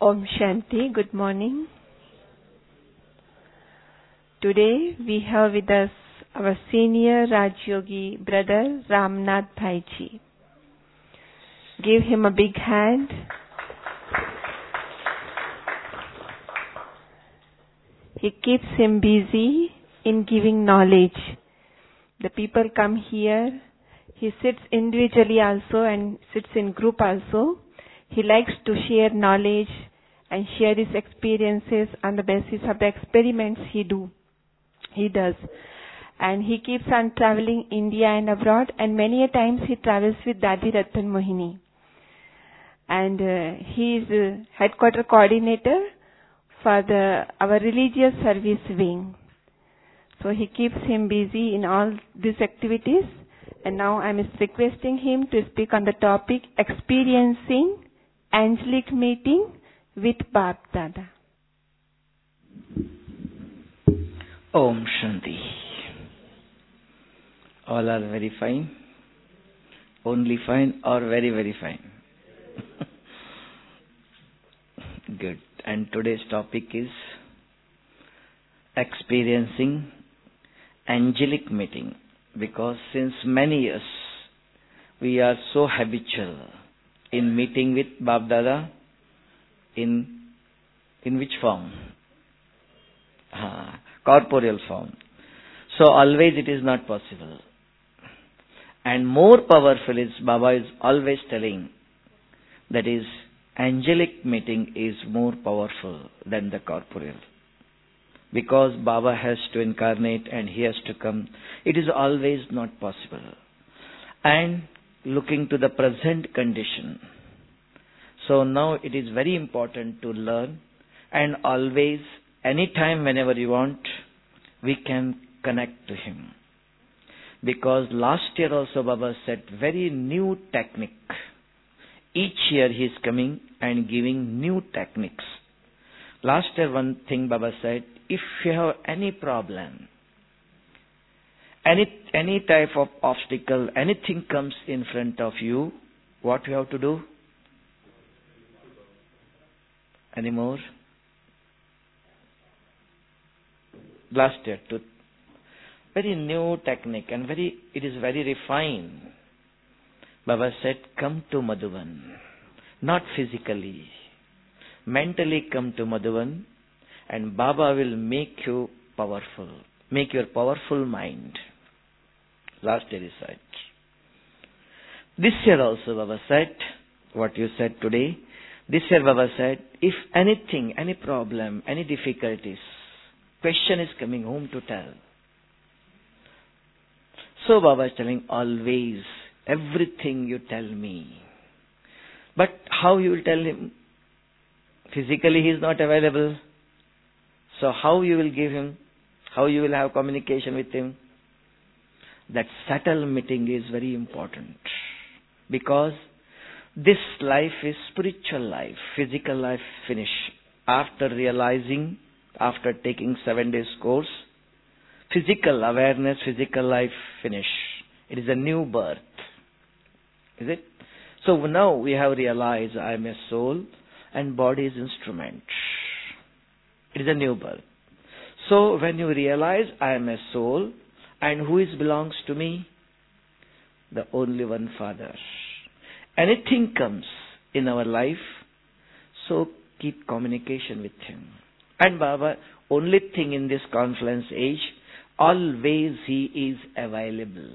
Om Shanti, good morning. Today we have with us our senior Rajyogi brother Ramnath Bhaiji. Give him a big hand. He keeps him busy in giving knowledge. The people come here. He sits individually also and sits in group also. He likes to share knowledge and share his experiences on the basis of the experiments he does. And he keeps on traveling India and abroad, and many a times he travels with Dadi Ratan Mohini. And he is headquarter coordinator for our religious service wing. So he keeps him busy in all these activities. And now I am requesting him to speak on the topic experiencing angelic meeting with Bap Dada. Om Shanti. All are very fine, only fine, or very, very fine. Good. And today's topic is experiencing angelic meeting. Because since many years we are so habitual in meeting with Bap Dada in which form? Corporeal form. So always it is not possible. And more powerful is Baba is always telling, that is angelic meeting is more powerful than the corporeal. Because Baba has to incarnate and he has to come, it is always not possible. And looking to the present condition. So now it is very important to learn, and always, anytime, whenever you want, we can connect to him. Because last year also Baba said very new technique. Each year he is coming and giving new techniques. Last year one thing Baba said, if you have any problem, any type of obstacle, anything comes in front of you, what you have to do? Any more? Last year, very new technique and it is very refined. Baba said, come to Madhuvan, not physically, mentally come to Madhuvan, and Baba will make you powerful, make your powerful mind. Last year he said. This year also Baba said, what you said today, this year Baba said, if anything, any problem, any difficulties, question is coming, whom to tell? So Baba is telling, always, everything you tell me. But how you will tell him? Physically he is not available. So how you will give him? How you will have communication with him? That subtle meeting is very important. Because this life is spiritual life. Physical life finish. After realizing, after taking 7 days course, physical awareness, physical life finish. It is a new birth. Is it? So now we have realized I am a soul and body is instrument. It is a new birth. So when you realize I am a soul and who belongs to me? The only one Father. Anything comes in our life, so keep communication with him. And Baba, only thing in this confluence age, always he is available.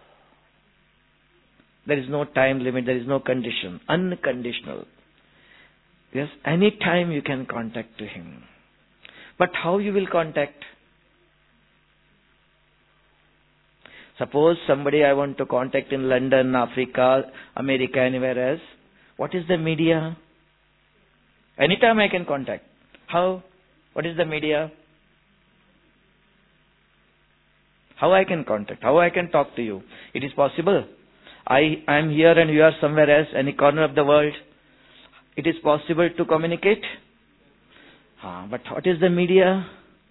There is no time limit, there is no condition, unconditional. Yes, any time you can contact to him. But how you will contact? Suppose somebody I want to contact in London, Africa, America, anywhere else. What is the media? Anytime I can contact. How? What is the media? How I can contact? How I can talk to you? It is possible. I am here and you are somewhere else, any corner of the world. It is possible to communicate? But what is the media?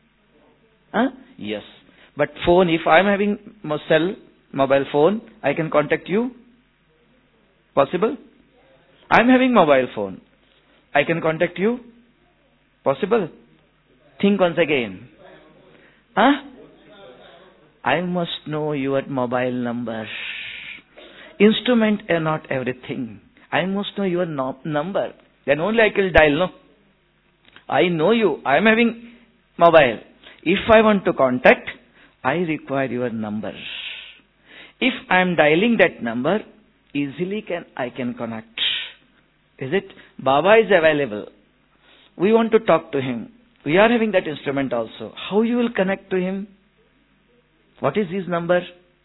Yes. But phone, if I am having mobile phone, I can contact you? Possible? I am having mobile phone. I can contact you? Possible? Think once again. Huh? I must know your mobile number. Instrument are not everything. I must know your number. Then only I can dial, no? I know you. I am having mobile. If I want to contact, I require your number. If I am dialing that number, easily I can connect. Is it? Baba is available. We want to talk to him. We are having that instrument also. How you will connect to him? What is his number?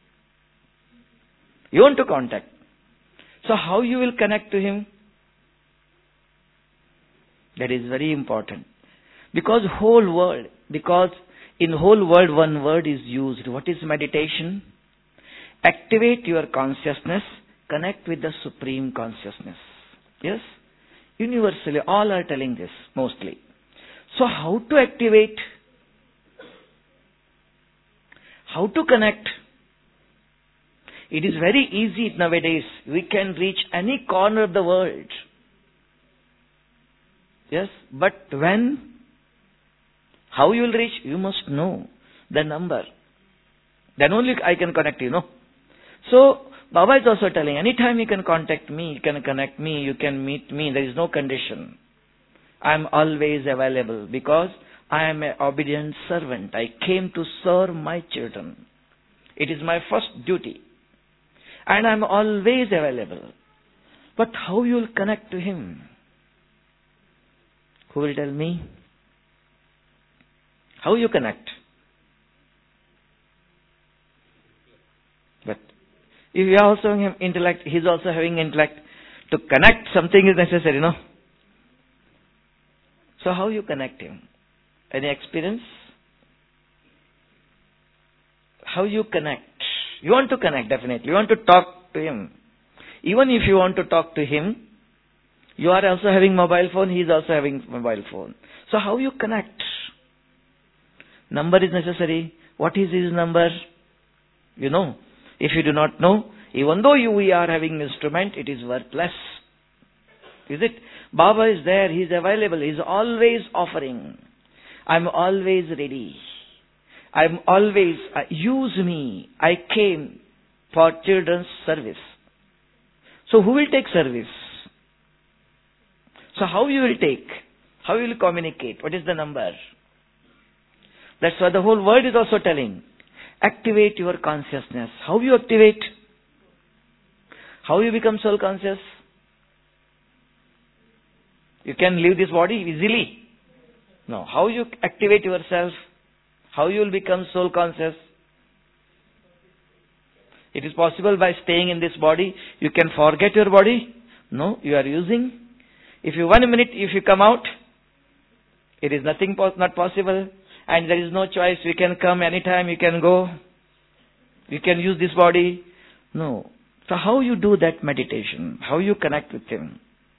You want to contact. So how you will connect to him? That is very important. Because in whole world one word is used. What is meditation? Activate your consciousness, connect with the Supreme Consciousness. Yes? Universally, all are telling this, mostly. So how to activate? How to connect? It is very easy nowadays. We can reach any corner of the world. Yes? But when? How you will reach? You must know the number. Then only I can connect you, no? So, Baba is also telling, anytime you can contact me, you can connect me, you can meet me, there is no condition. I am always available because I am an obedient servant. I came to serve my children. It is my first duty. And I am always available. But how you will connect to him? Who will tell me? How you connect? But if you are also having intellect, he is also having intellect. To connect, something is necessary, no? So how you connect him? Any experience? How you connect? You want to connect, definitely. You want to talk to him. Even if you want to talk to him, you are also having mobile phone, he is also having mobile phone. So how you connect? Number is necessary. What is his number? You know. If you do not know, even though we are having instrument, it is worthless. Is it? Baba is there, he is available, he is always offering. I am always ready. I am always, use me. I came for children's service. So who will take service? So how you will take? How you will communicate? What is the number? That's what the whole world is also telling. Activate your consciousness. How you activate? How you become soul conscious? You can leave this body easily. No. How you activate yourself? How you will become soul conscious? It is possible by staying in this body. You can forget your body. No, you are using. If you 1 minute, if you come out, it is not possible. And there is no choice. We can come anytime, you can go. You can use this body. No. So how you do that meditation? How you connect with him?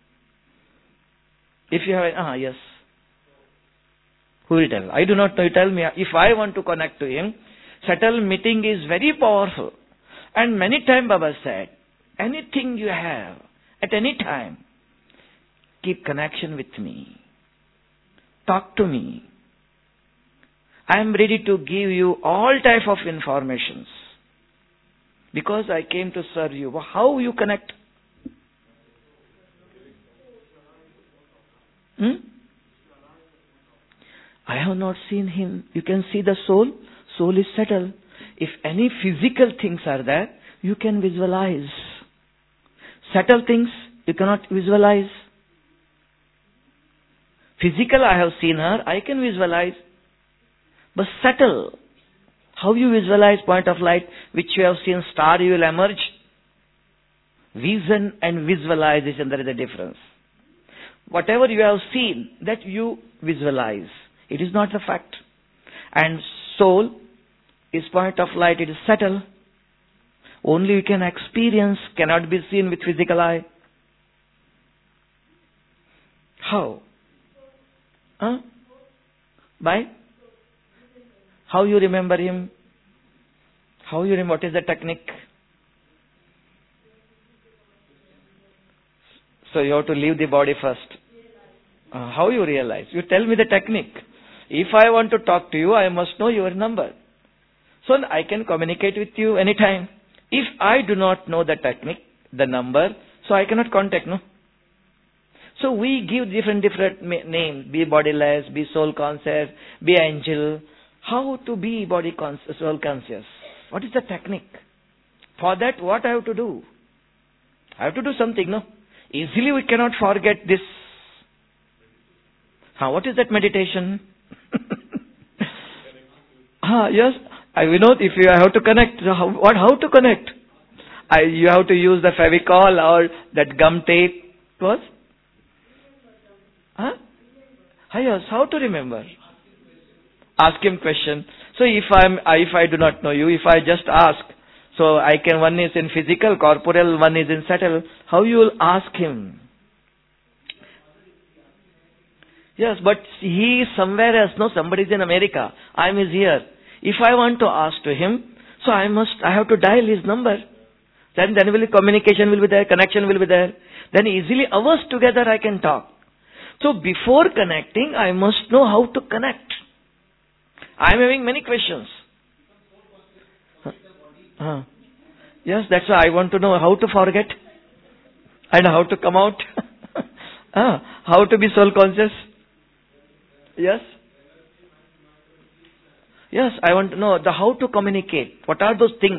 If you have, yes. Who will tell? I do not know. You tell me. If I want to connect to him, subtle meeting is very powerful. And many times Baba said, anything you have, at any time, keep connection with me. Talk to me. I am ready to give you all type of informations. Because I came to serve you. How you connect? I have not seen him. You can see the soul. Soul is subtle. If any physical things are there, you can visualize. Subtle things, you cannot visualize. Physical, I have seen her, I can visualize. But subtle, how you visualize point of light, which you have seen star, you will emerge. Vision and visualization, there is a difference. Whatever you have seen, that you visualize. It is not a fact. And soul is point of light, it is subtle. Only you can experience, cannot be seen with physical eye. How? By? How you remember him? How you remember? What is the technique? So you have to leave the body first. How you realize? You tell me the technique. If I want to talk to you, I must know your number. So I can communicate with you anytime. If I do not know the technique, the number, so I cannot contact, no? So we give different names. Be bodiless, be soul conscious, be angel. How to be soul conscious? What is the technique? For that, what I have to do? I have to do something, no? Easily we cannot forget this. What is that meditation? Yes, we know if you have to connect. How to connect? You have to use the Fevicol or that gum tape. What? Yes, how to remember? Ask him question. So if I do not know you, if I just ask, so one is in physical, corporeal, one is in subtle. How you will ask him? Yes, but he is somewhere else. No, somebody is in America. I am here. If I want to ask to him, so I have to dial his number. Then communication will be there, connection will be there. Then easily hours together I can talk. So before connecting, I must know how to connect. I am having many questions. Yes, that's why I want to know how to forget and how to come out. How to be soul conscious. Yes. Yes, I want to know how to communicate. What are those things?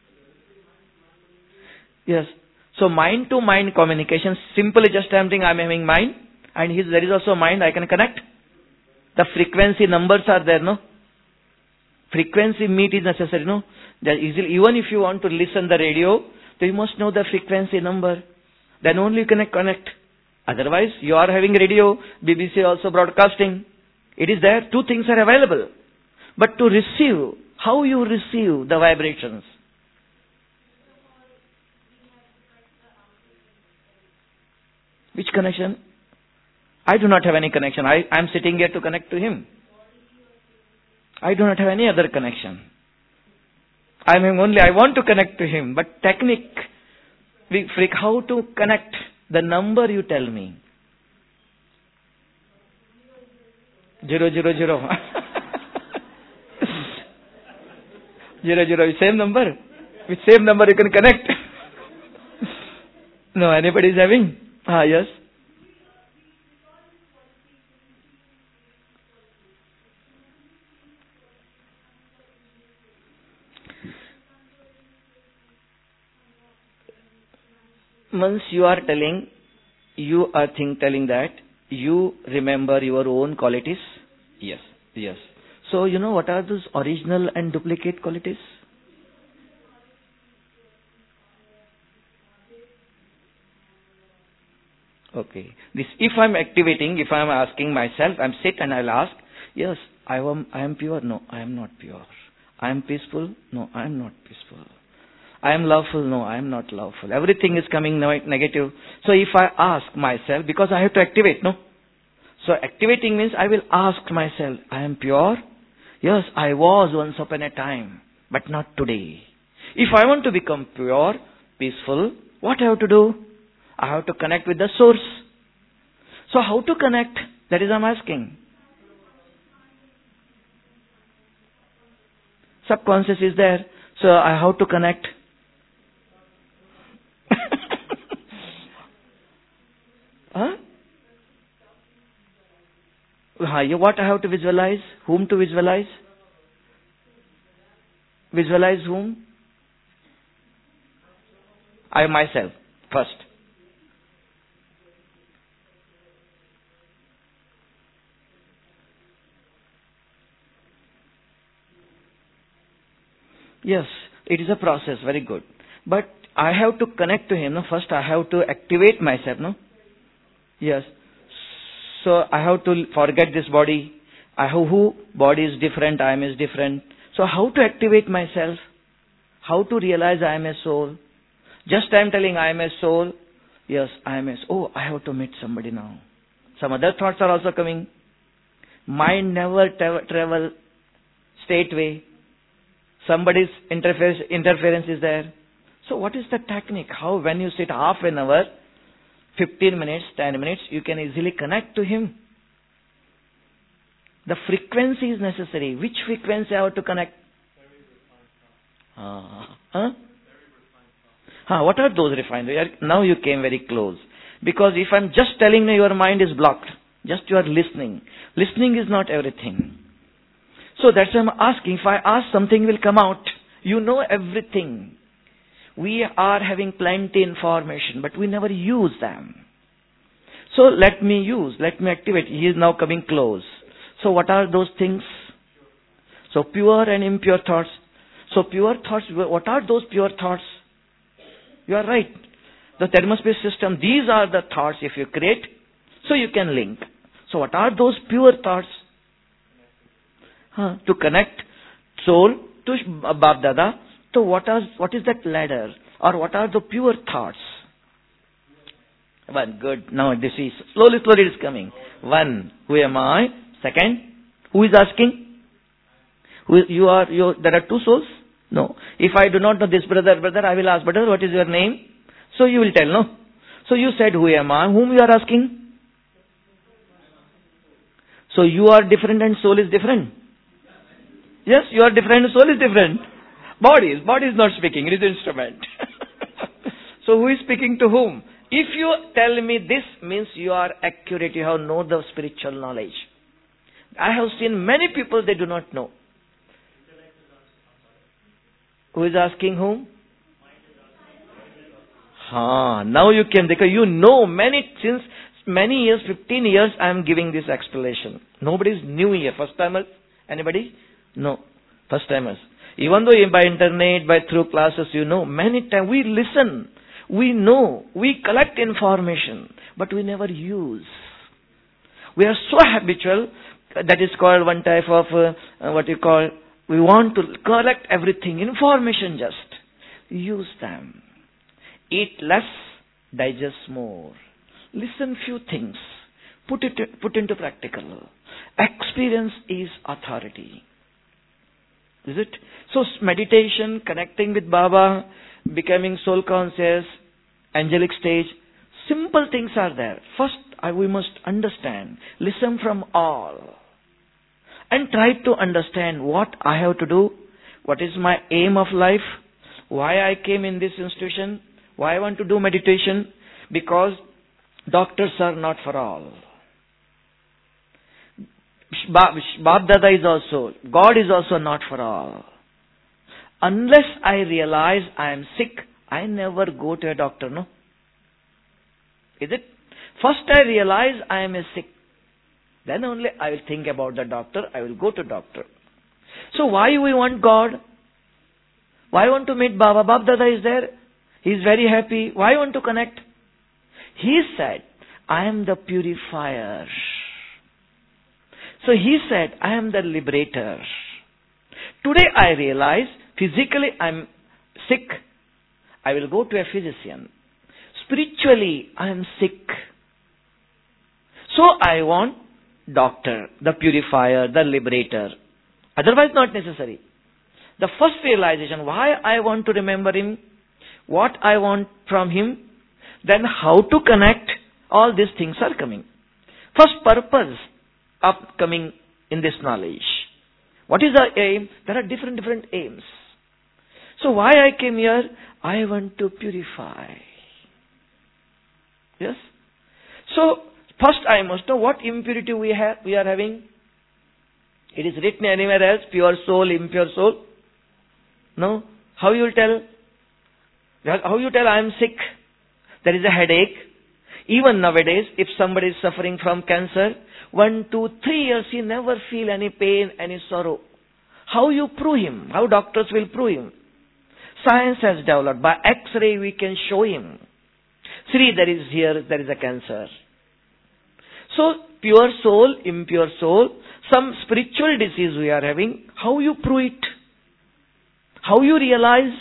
Yes. So mind to mind communication. Simply just something I am having mind. And there is also mind, I can connect. The frequency numbers are there, no? Frequency meet is necessary, no? That easily, even if you want to listen the radio, then you must know the frequency number. Then only you can connect. Otherwise, you are having radio, BBC also broadcasting. It is there, two things are available. But to receive, how you receive the vibrations? Which connection? I do not have any connection. I am sitting here to connect to him. I do not have any other connection. I want to connect to him. But technique, how to connect? The number you tell me. 000. 000, same number. With same number you can connect. No, anybody is having? Yes. Once you are telling that you remember your own qualities. Yes. So you know what are those original and duplicate qualities? Okay. If I am activating, if I am asking myself, I am sit and I will ask, yes, I am pure. No, I am not pure. I am peaceful. No, I am not peaceful. I am loveful. No, I am not loveful. Everything is coming negative. So if I ask myself, because I have to activate, no? So activating means I will ask myself, I am pure? Yes, I was once upon a time, but not today. If I want to become pure, peaceful, what I have to do? I have to connect with the source. So how to connect? That is I am asking. Subconscious is there. So I have to connect. What I have to visualize? Whom to visualize? Visualize whom? I myself, first. Yes, it is a process, very good. But I have to connect to him. No? First I have to activate myself. No? Yes. So I have to forget this body. Body is different, I am is different. So how to activate myself? How to realize I am a soul? Just I am telling I am a soul. Yes, I am a soul. Oh, I have to meet somebody now. Some other thoughts are also coming. Mind never travel straight way. Somebody's interference is there. So what is the technique? How when you sit half an hour, 15 minutes, 10 minutes, you can easily connect to him. The frequency is necessary. Which frequency I have to connect? What are those refined? Now you came very close. Because if I'm just telling you, your mind is blocked. Just you are listening. Listening is not everything. So that's why I'm asking. If I ask, something will come out. You know everything. We are having plenty information, but we never use them. So let me use, let me activate. He is now coming close. So what are those things? So pure and impure thoughts. So pure thoughts, what are those pure thoughts? You are right. The thermospace system, these are the thoughts if you create, so you can link. So what are those pure thoughts? To connect soul to Bab Dada. So what is that ladder? Or what are the pure thoughts? One, good. Now this is, slowly it is coming. One, who am I? Second, who is asking? There are two souls? No. If I do not know this brother, I will ask, brother, what is your name? So you will tell, no? So you said, who am I? Whom you are asking? So you are different and soul is different. Yes, you are different and soul is different. Body is not speaking, it is instrument. So who is speaking to whom? If you tell me this, means you are accurate, you have know the spiritual knowledge. I have seen many people, they do not know. Who is asking whom? Now you can, because you know since many years, 15 years, I am giving this explanation. Nobody is new here. First timers? Anybody? No. First timers. Even though by internet, through classes, many times we listen, we know, we collect information, but we never use. We are so habitual, that is called one type of, we want to collect everything, information just. Use them. Eat less, digest more. Listen few things. Put into practical. Experience is authority. Is it? So meditation, connecting with Baba, becoming soul conscious, angelic stage, simple things are there. First, we must understand. Listen from all. And try to understand what I have to do, what is my aim of life, why I came in this institution, why I want to do meditation, because doctors are not for all. Bab Dada is also, God is also not for all. Unless I realize I am sick, I never go to a doctor, no? Is it? First I realize I am sick. Then only I will think about the doctor, I will go to doctor. So why we want God? Why want to meet Baba? Bab Dada is there. He is very happy. Why want to connect? He said, I am the purifier. So he said, I am the liberator. Today I realize, physically I am sick. I will go to a physician. Spiritually I am sick. So I want doctor, the purifier, the liberator. Otherwise not necessary. The first realization, why I want to remember him, what I want from him, then how to connect, all these things are coming. First purpose of coming in this knowledge. What is the aim? There are different aims. So why I came here? I want to purify. Yes? So first I must know what impurity we are having. It is written anywhere else, pure soul, impure soul. No? How you will tell? How you tell I am sick? There is a headache. Even nowadays, if somebody is suffering from cancer, 1, 2, 3 years, he never feel any pain, any sorrow. How you prove him? How doctors will prove him? Science has developed. By X-ray, we can show him. See, there is a cancer. So, pure soul, impure soul, some spiritual disease we are having. How you prove it? How you realize?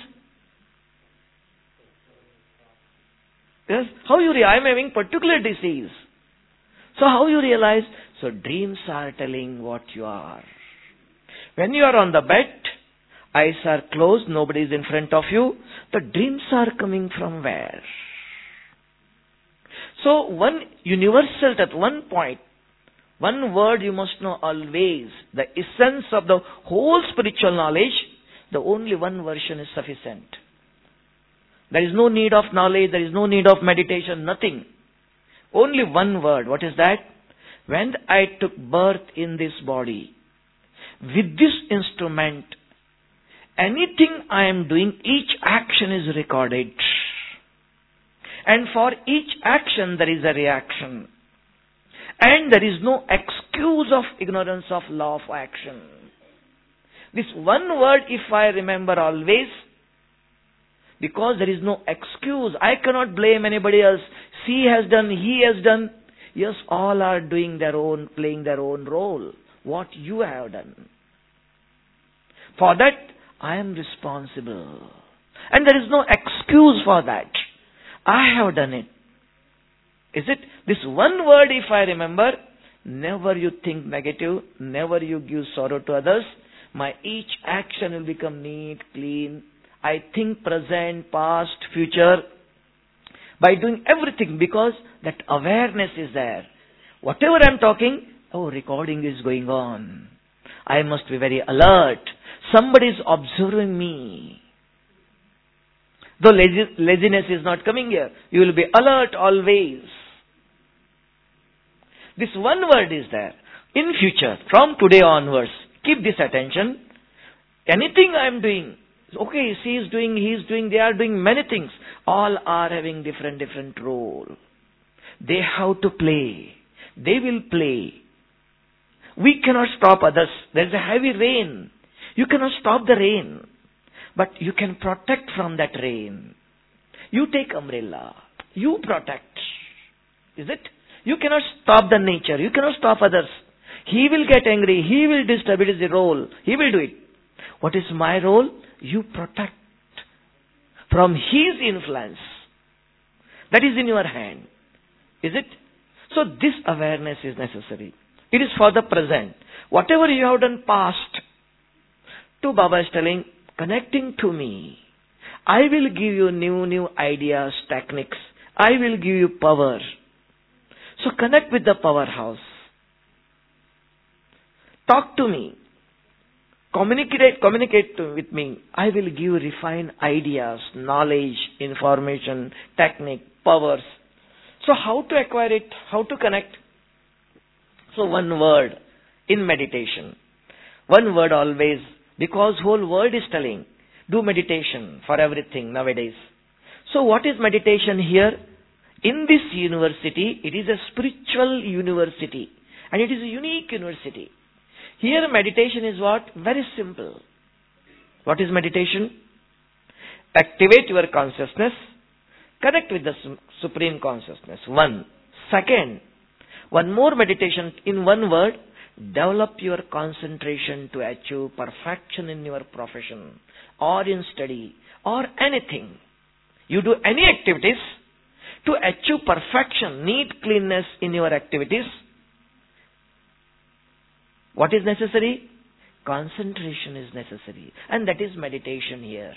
Yes, I am having particular disease. So how you realize? So dreams are telling what you are. When you are on the bed, eyes are closed, nobody is in front of you, the dreams are coming from where? So one universal truth, one point, one word you must know always, the essence of the whole spiritual knowledge, the only one version is sufficient. There is no need of knowledge, there is no need of meditation, nothing. Only one word. What is that? When I took birth in this body, with this instrument, anything I am doing, each action is recorded. And for each action there is a reaction. And there is no excuse of ignorance of law of action. This one word, if I remember always, because there is no excuse, I cannot blame anybody else. She has done, he has done. Yes, all are doing their own, playing their own role. What you have done. For that, I am responsible. And there is no excuse for that. I have done it. Is it? This one word, if I remember, never you think negative, never you give sorrow to others. My each action will become neat, clean. I think present, past, future. By doing everything, because that awareness is there. Whatever I am talking, recording is going on. I must be very alert. Somebody is observing me. Though laziness is not coming here, you will be alert always. This one word is there. In future, from today onwards, keep this attention. Anything I am doing, okay, she is doing, he is doing, they are doing many things. All are having different role. They have to play. They will play. We cannot stop others. There is a heavy rain. You cannot stop the rain. But you can protect from that rain. You take umbrella. You protect. Is it? You cannot stop the nature. You cannot stop others. He will get angry. He will disturb. It is the role. He will do it. What is my role? You protect from his influence. That is in your hand. Is it? So this awareness is necessary. It is for the present. Whatever you have done past, to Baba is telling, connecting to me, I will give you new ideas, techniques. I will give you power. So connect with the powerhouse. Talk to me. Communicate with me. I will give refined ideas, knowledge, information, technique, powers. So how to acquire it? How to connect? So one word in meditation. One word always, because whole world is telling, do meditation for everything nowadays. So what is meditation here? In this university, it is a spiritual university. And it is a unique university. Here meditation is what? Very simple. What is meditation? Activate your consciousness. Connect with the Supreme Consciousness. One. Second, one more meditation in one word. Develop your concentration to achieve perfection in your profession or in study or anything. You do any activities to achieve perfection, neat cleanness in your activities. What is necessary? Concentration is necessary. And that is meditation here.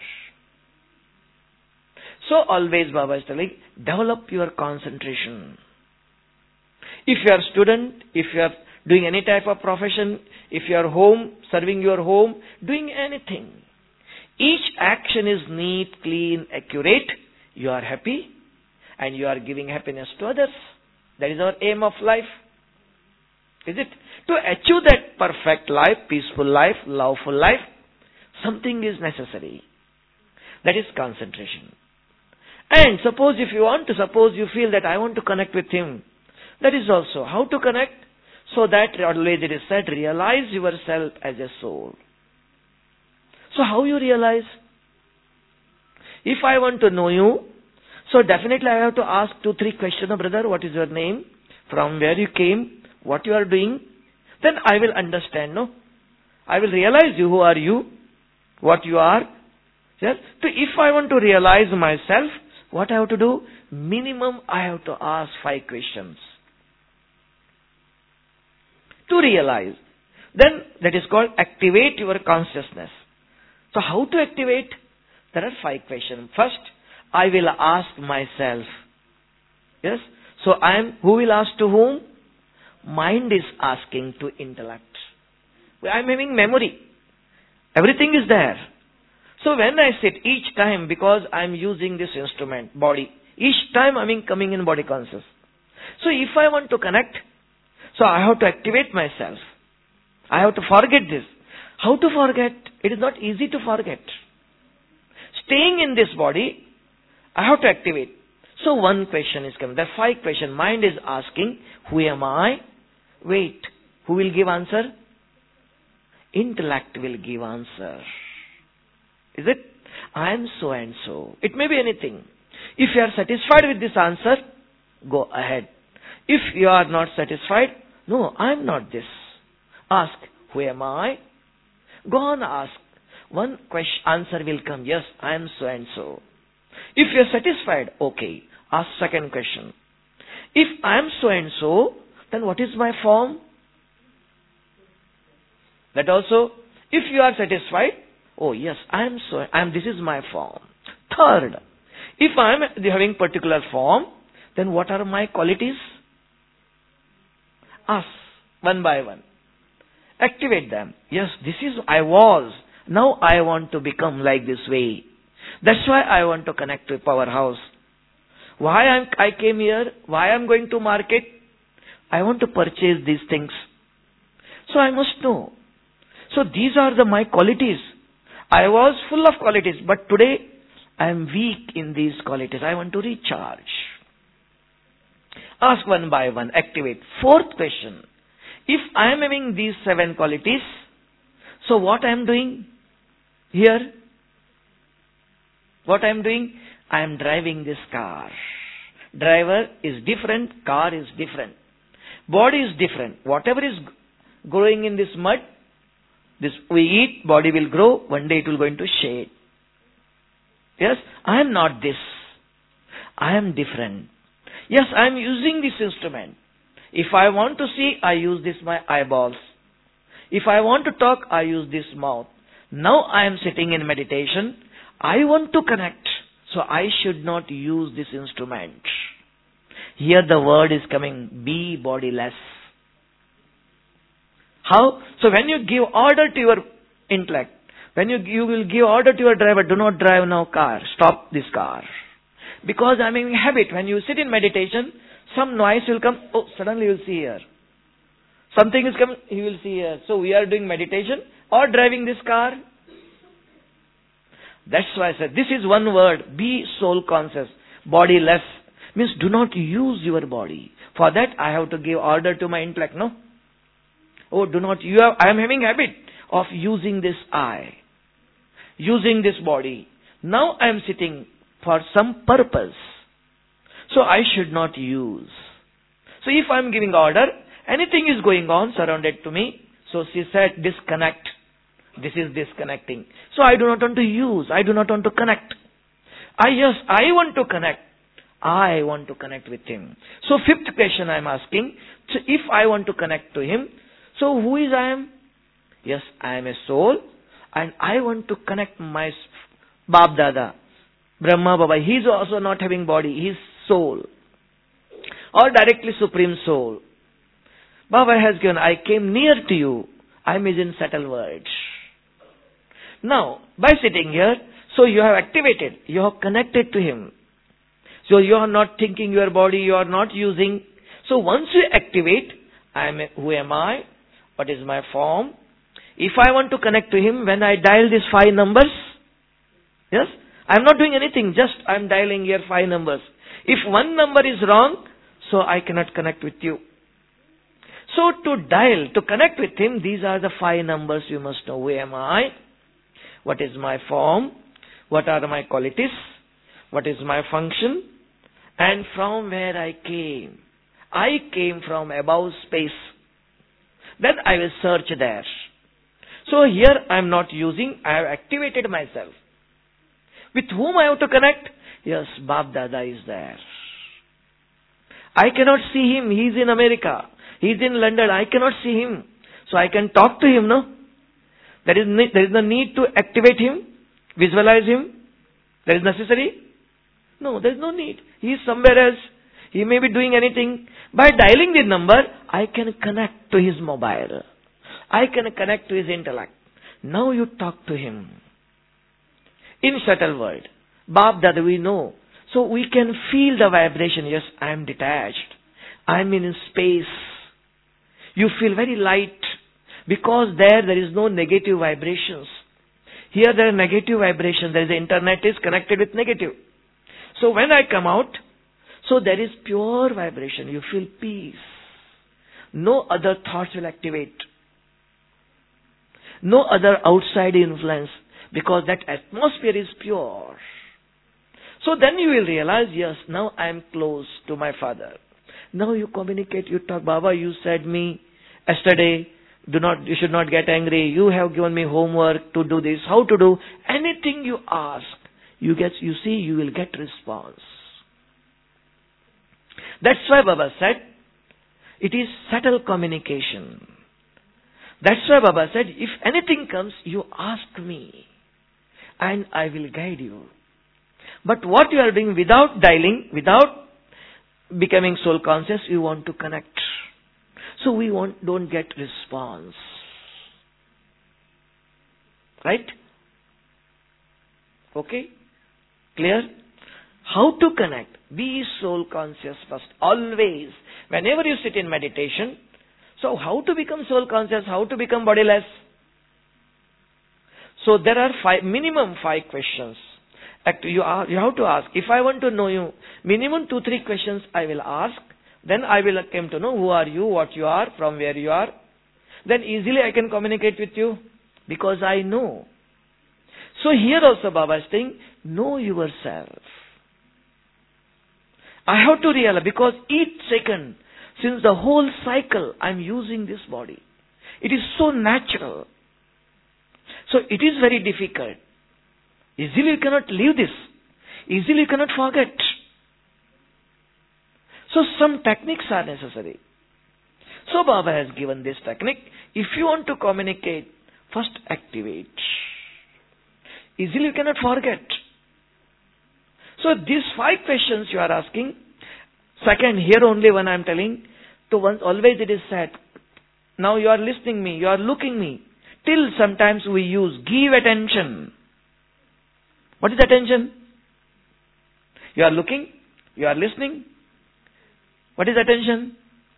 So always Baba is telling, develop your concentration. If you are a student, if you are doing any type of profession, if you are home, serving your home, doing anything, each action is neat, clean, accurate, you are happy and you are giving happiness to others. That is our aim of life. Is it? To achieve that perfect life, peaceful life, loveful life, something is necessary. That is concentration. And suppose you feel that I want to connect with him, that is also how to connect. So that always it is said, realize yourself as a soul. So how you realize? If I want to know you, so definitely I have to ask 2-3 questions. Brother, what is your name? From where you came? What you are doing? Then I will understand, no? I will realize you, who are you? What you are? Yes? So if I want to realize myself, what I have to do? Minimum I have to ask 5 questions. To realize. Then that is called activate your consciousness. So how to activate? There are 5 questions. First, I will ask myself. Yes? So who will ask to whom? Mind is asking to intellect. I am having memory. Everything is there. So when I sit each time, because I am using this instrument, body, each time I am coming in body conscious. So if I want to connect, so I have to activate myself. I have to forget this. How to forget? It is not easy to forget. Staying in this body, I have to activate. So one question is coming. There are 5 questions. Mind is asking, who am I? Wait, who will give answer? Intellect will give answer. Is it? I am so and so. It may be anything. If you are satisfied with this answer, go ahead. If you are not satisfied, no, I am not this. Ask, who am I? Go on, ask. One question, answer will come. Yes, I am so and so. If you are satisfied, okay. Ask second question. If I am so and so, then what is my form? That also, if you are satisfied, oh yes, this is my form. Third, if I am having particular form, then what are my qualities? Ask one by one. Activate them. Yes, this is I was. Now I want to become like this way. That's why I want to connect to powerhouse. Why I came here? Why I am going to market? I want to purchase these things. So I must know. So these are my qualities. I was full of qualities, but today I am weak in these qualities. I want to recharge. Ask one by one. Activate. Fourth question. If I am having these 7 qualities, so what I am doing here? What I am doing? I am driving this car. Driver is different, car is different. Body is different. Whatever is growing in this mud, this we eat, body will grow, one day it will go into shade. Yes, I am not this. I am different. Yes, I am using this instrument. If I want to see, I use my eyeballs. If I want to talk, I use this mouth. Now I am sitting in meditation. I want to connect. So I should not use this instrument. Here the word is coming, be bodiless. How? So when you give order to your intellect, when you will give order to your driver, do not drive now car, stop this car. Because I am in habit, when you sit in meditation, some noise will come, oh, suddenly you will see here. Something is coming, you will see here. So we are doing meditation or driving this car. That's why I said, this is one word, be soul conscious, bodiless. Means do not use your body. For that I have to give order to my intellect, no? Oh, I am having habit of using this eye, using this body. Now I am sitting for some purpose. So I should not use. So if I am giving order, anything is going on surrounded to me. So she said, disconnect. This is disconnecting. So I do not want to use. I do not want to connect. I want to connect. I want to connect with him. So 5th question I am asking. So if I want to connect to him, so who is I am? Yes, I am a soul. And I want to connect my Bab Dada, Brahma Baba. He is also not having body. He is soul. Or directly Supreme Soul. Baba has given, I came near to you. I am in subtle words. Now, by sitting here, so you have activated, you have connected to him. So you are not thinking your body, you are not using. So once you activate, who am I? What is my form? If I want to connect to him, when I dial these 5 numbers, yes, I am not doing anything, just I am dialing here 5 numbers. If one number is wrong, so I cannot connect with you. So to connect with him, these are the 5 numbers you must know. Who am I? What is my form? What are my qualities? What is my function? And from where I came? I came from above space. Then I will search there. So here I am not using, I have activated myself. With whom I have to connect? Yes, Bab Dada is there. I cannot see him, he is in America. He is in London, I cannot see him. So I can talk to him, no? There is no need to activate him, visualize him. There is necessary? No, there is no need. He is somewhere else. He may be doing anything. By dialing the number, I can connect to his mobile. I can connect to his intellect. Now you talk to him. In subtle world, Bab Dada we know. So we can feel the vibration. Yes, I am detached. I am in space. You feel very light because there is no negative vibrations. Here there are negative vibrations. There is the internet is connected with negative. So when I come out, so there is pure vibration. You feel peace. No other thoughts will activate. No other outside influence, because that atmosphere is pure. So then you will realize, yes, now I am close to my Father. Now you communicate, you talk, Baba, you said me yesterday, you should not get angry. You have given me homework to do this. How to do? Anything you ask, you will get response. That's why Baba said, it is subtle communication. That's why Baba said, if anything comes, you ask me and I will guide you. But what you are doing without dialing, without becoming soul conscious, you want to connect. So we don't get response. Right? Okay? Clear? How to connect? Be soul conscious first. Always. Whenever you sit in meditation, so how to become soul conscious? How to become bodiless? So there are minimum 5 questions. You have to ask. If I want to know you, minimum 2-3 questions I will ask. Then I will come to know who are you, what you are, from where you are. Then easily I can communicate with you because I know. So here also Baba is saying, know yourself. I have to realize, because each second, since the whole cycle, I am using this body. It is so natural. So it is very difficult. Easily you cannot leave this. Easily you cannot forget. So some techniques are necessary. So Baba has given this technique. If you want to communicate, first activate. Easily you cannot forget. So these 5 questions you are asking. Second, here only when I am telling, to once always it is said, now you are listening me, you are looking me. Till sometimes we use give attention. What is attention? You are looking, you are listening. What is attention?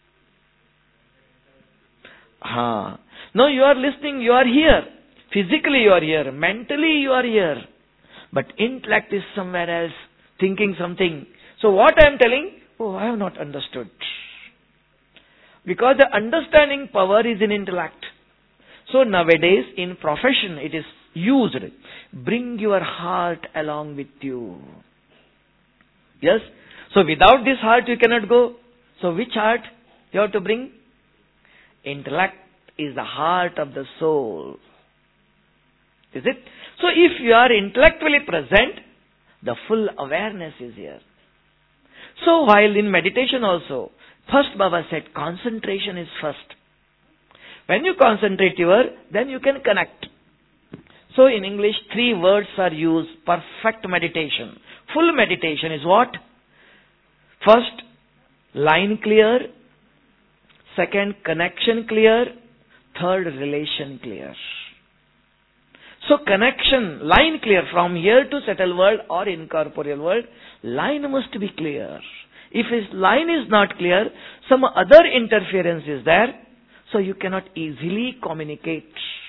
No, you are listening, you are here. Physically you are here. Mentally you are here. But intellect is somewhere else, thinking something. So what I am telling, I have not understood. Because the understanding power is in intellect. So nowadays in profession it is used. Bring your heart along with you. Yes? So without this heart you cannot go. So which heart you have to bring? Intellect is the heart of the soul. Is it? So if you are intellectually present, the full awareness is here. So while in meditation also, first Baba said concentration is first. When you concentrate then you can connect. So in English, 3 words are used. Perfect meditation. Full meditation is what? First, line clear. Second, connection clear. Third, relation clear. So connection, line clear from here to subtle world or incorporeal world, line must be clear. If his line is not clear, some other interference is there, so you cannot easily communicate.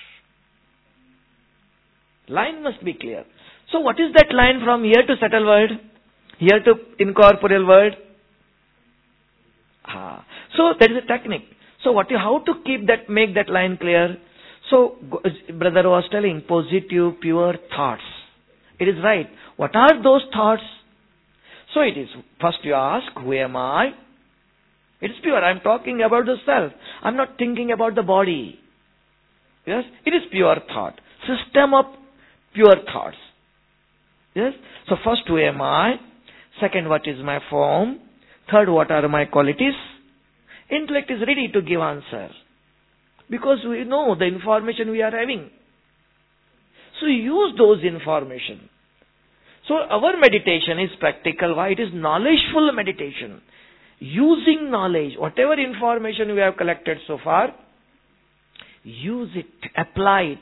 Line must be clear. So what is that line from here to subtle world? Here to incorporeal world? So there is a technique. So how to make that line clear? So brother was telling positive, pure thoughts. It is right. What are those thoughts? So it is, first you ask, who am I? It is pure. I am talking about the self. I am not thinking about the body. Yes? It is pure thought. System of pure thoughts. Yes? So first, who am I? Second, what is my form? Third, what are my qualities? Intellect is ready to give answer. Because we know the information we are having. So use those information. So our meditation is practical. Why? It is knowledgeful meditation. using knowledge, whatever information we have collected so far, use it, apply it.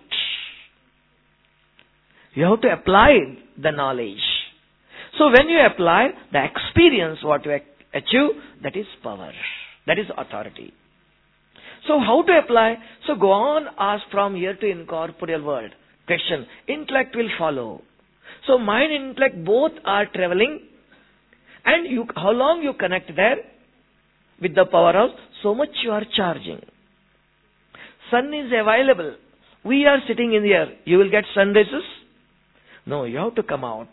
You have to apply the knowledge. So when you apply, the experience what you achieve, that is power. That is authority. So how to apply? So go on, ask from here to incorporeal world. Question. Intellect will follow. So mind and intellect both are traveling. And how long you connect there with the powerhouse, so much you are charging. Sun is available. We are sitting in here. You will get sun rays? No, you have to come out.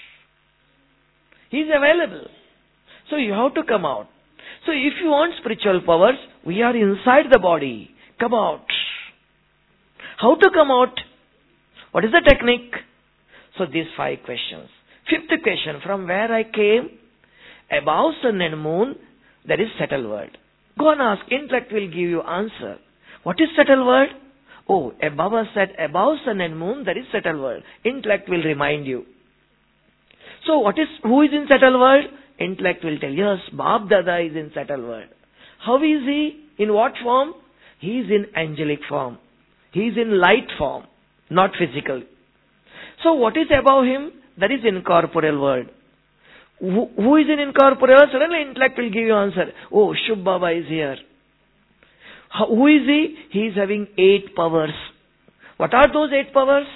He is available. So you have to come out. So if you want spiritual powers, we are inside the body. Come out. How to come out? What is the technique? So these 5 questions. 5th question, from where I came? Above sun and moon, there is subtle world. Go and ask, intellect will give you answer. What is subtle world? Oh, Baba said, above sun and moon, there is subtle world. Intellect will remind you. So who is in subtle world? Intellect will tell, yes, Bab Dada is in subtle world. How is he? In what form? He is in angelic form. He is in light form, not physical. So what is above him? That is incorporeal world. Who is in incorporeal world? Suddenly intellect will give you answer. Oh, Shubh Baba is here. Who is he? He is having 8 powers. What are those 8 powers?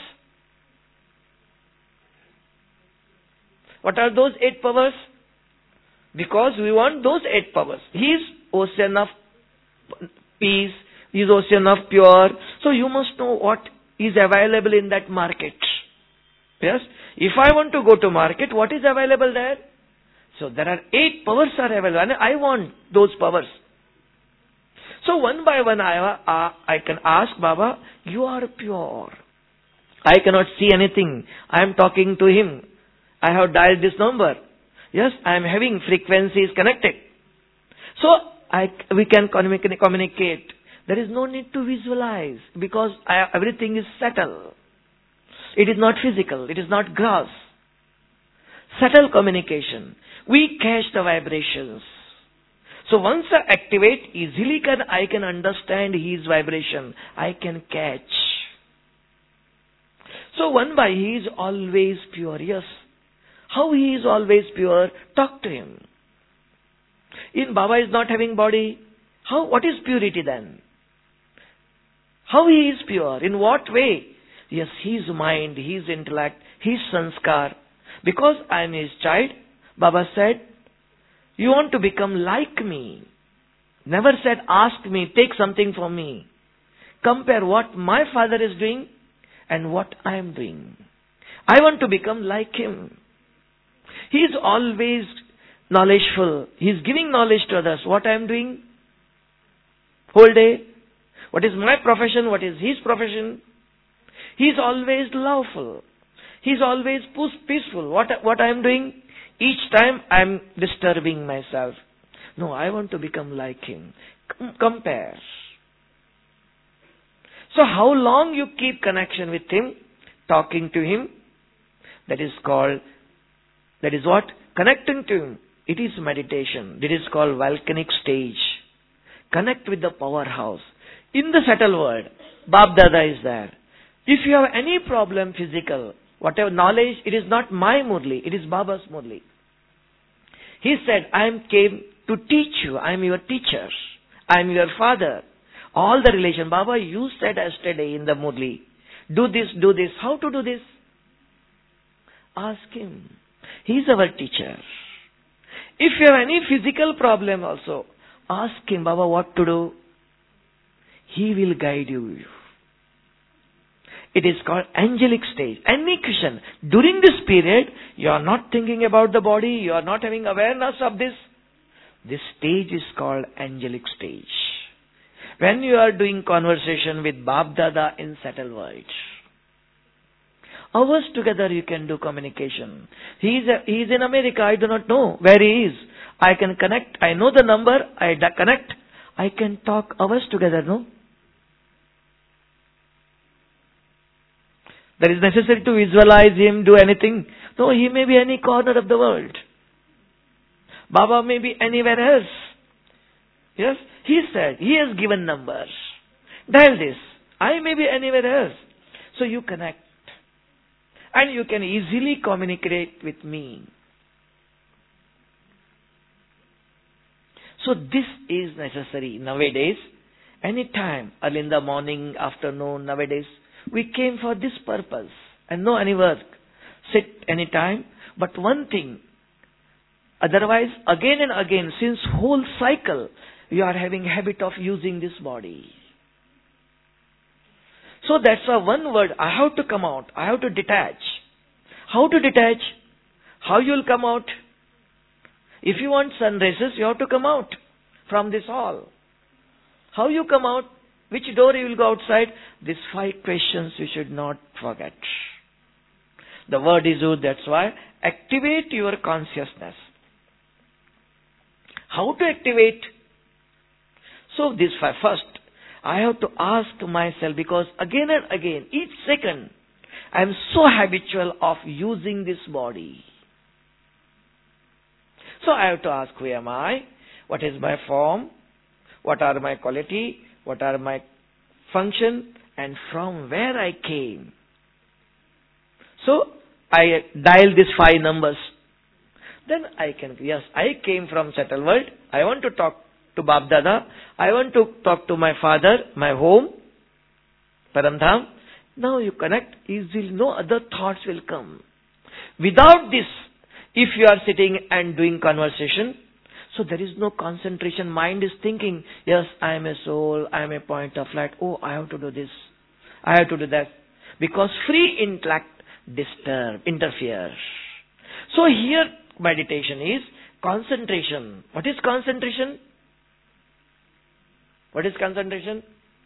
What are those 8 powers? Because we want those 8 powers. He is ocean of peace. He is ocean of pure. So you must know what is available in that market. Yes? If I want to go to market, what is available there? So there are 8 powers are available. And I want those powers. So one by one I can ask Baba, you are pure. I cannot see anything. I am talking to him. I have dialed this number. Yes, I am having frequencies connected. So we can communicate. There is no need to visualize because everything is subtle. It is not physical. It is not gross. Subtle communication. We catch the vibrations. So once I activate, easily I can understand his vibration. I can catch. So one by he is always pure. Yes. How he is always pure? Talk to him. In Baba is not having body. What is purity then? How he is pure? In what way? Yes, his mind, his intellect, his sanskar. Because I am his child, Baba said, you want to become like me. Never said, ask me, take something from me. Compare what my father is doing and what I am doing. I want to become like him. He is always knowledgeful. He is giving knowledge to others. What I am doing? Whole day. What is my profession? What is his profession? He is always loveful. He is always peaceful. What I am doing? Each time I am disturbing myself. No, I want to become like him. Compare. So how long you keep connection with him, talking to him, that is what? Connecting to him. It is meditation. It is called volcanic stage. Connect with the powerhouse. In the subtle world, Bab Dada is there. If you have any problem physical, whatever knowledge, it is not my Murli, it is Baba's Murli. He said, I came to teach you. I am your teacher. I am your father. All the relation. Baba, you said yesterday in the Murli, do this, do this. How to do this? Ask him. He is our teacher. If you have any physical problem also, ask him, Baba, what to do? He will guide you. It is called angelic stage. Any question. During this period, you are not thinking about the body, you are not having awareness of this. This stage is called angelic stage. When you are doing conversation with Bab Dada in subtle world, hours together you can do communication. He is in America, I do not know where he is. I can connect, I know the number, I connect, I can talk hours together, no? There is necessary to visualize him, do anything. No, he may be any corner of the world. Baba may be anywhere else. Yes, he said, he has given numbers. Dial this. I may be anywhere else. So you connect. And you can easily communicate with me. So this is necessary nowadays. Anytime, early in the morning, afternoon, nowadays, we came for this purpose. And no any work. Sit anytime. But one thing, otherwise, again and again, since whole cycle, you are having habit of using this body. So that's a one word. I have to come out. I have to detach. How to detach? How you will come out? If you want sun rays, you have to come out from this hall. How you come out? Which door you will go outside? These 5 questions you should not forget. The word is used, that's why. Activate your consciousness. How to activate? So this first, I have to ask myself, because again and again, each second, I am so habitual of using this body. So I have to ask, who am I? What is my form? What are my quality? What are my function? And from where I came? So I dial these 5 numbers. Then I can, yes, I came from subtle world. I want to talk to Bab Dada. I want to talk to my father, my home, Paramdham. Now you connect easily. No other thoughts will come. Without this, if you are sitting and doing conversation, so there is no concentration. Mind is thinking, yes, I am a soul, I am a point of light. Oh, I have to do this. I have to do that. Because free intellect interferes. So here meditation is concentration. What is concentration? What is concentration?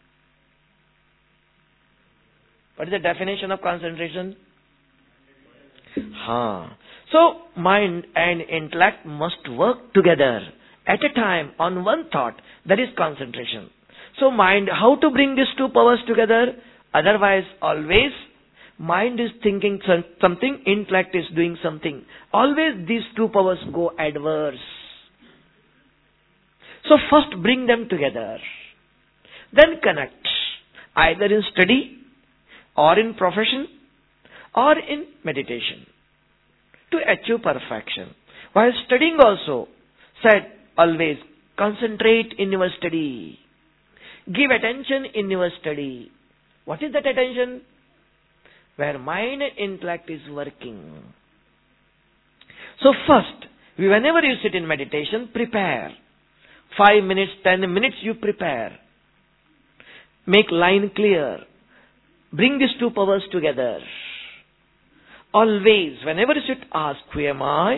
What is the definition of concentration? So mind and intellect must work together at a time on one thought. That is concentration. So mind, how to bring these 2 powers together? Otherwise, always mind is thinking something, intellect is doing something. Always these 2 powers go adverse. So first bring them together. Then connect. Either in study, or in profession, or in meditation, to achieve perfection. While studying also, said always, concentrate in your study. Give attention in your study. What is that attention? Where mind and intellect is working. So first, whenever you sit in meditation, prepare. 5 minutes, 10 minutes you prepare. Make line clear. Bring these 2 powers together. Always, whenever you should ask, who am I?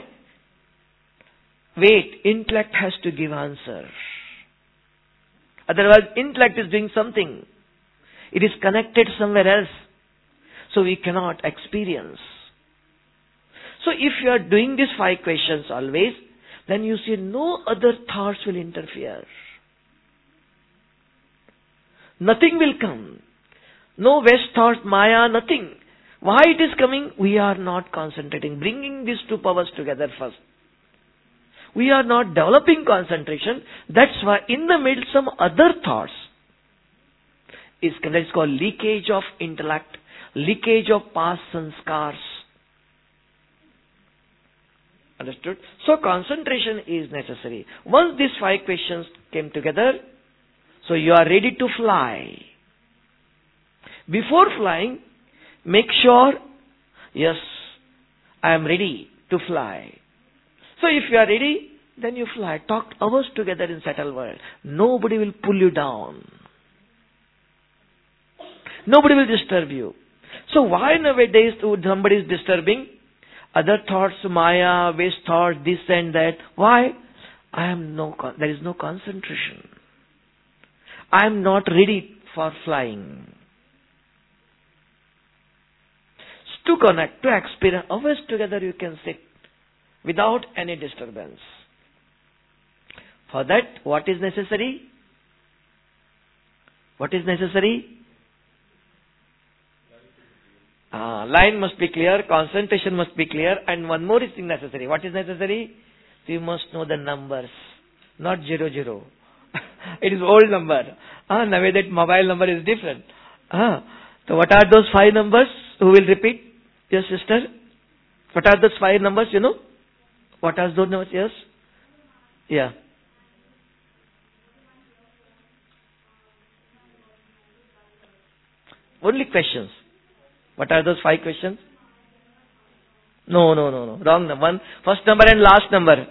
Wait, intellect has to give answer. Otherwise, intellect is doing something. It is connected somewhere else. So we cannot experience. So if you are doing these 5 questions always, then you see no other thoughts will interfere. Nothing will come. No West thought, Maya, nothing. Why it is coming? We are not concentrating. Bringing these 2 powers together first. We are not developing concentration. That's why in the middle some other thoughts. It's called leakage of intellect. Leakage of past sanskars. Understood? So concentration is necessary. Once these 5 questions came together, so you are ready to fly. Before flying, make sure, yes, I am ready to fly. So if you are ready, then you fly. Talk hours together in subtle world. Nobody will pull you down. Nobody will disturb you. So why nowadays somebody is disturbing? Other thoughts, Maya, waste thoughts, this and that. Why? There is no concentration. I am not ready for flying. To connect, to experience, always together you can sit without any disturbance. For that, what is necessary? What is necessary? Line must be clear, concentration must be clear, and one more thing necessary. What is necessary? we must know the numbers, not 00. It is old number. Now that mobile number is different. So what are those 5 numbers? Who will repeat? Yes, sister? What are those 5 numbers, you know? What are those numbers? Yes? Yeah. Only questions. What are those 5 questions? No. Wrong number. First number and last number.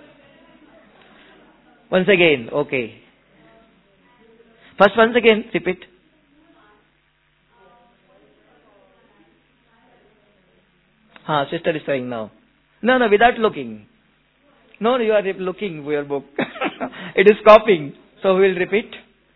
Once again. Okay. First, once again, repeat. Sister is saying now. No, without looking. No, you are looking for your book. It is copying. So we will repeat.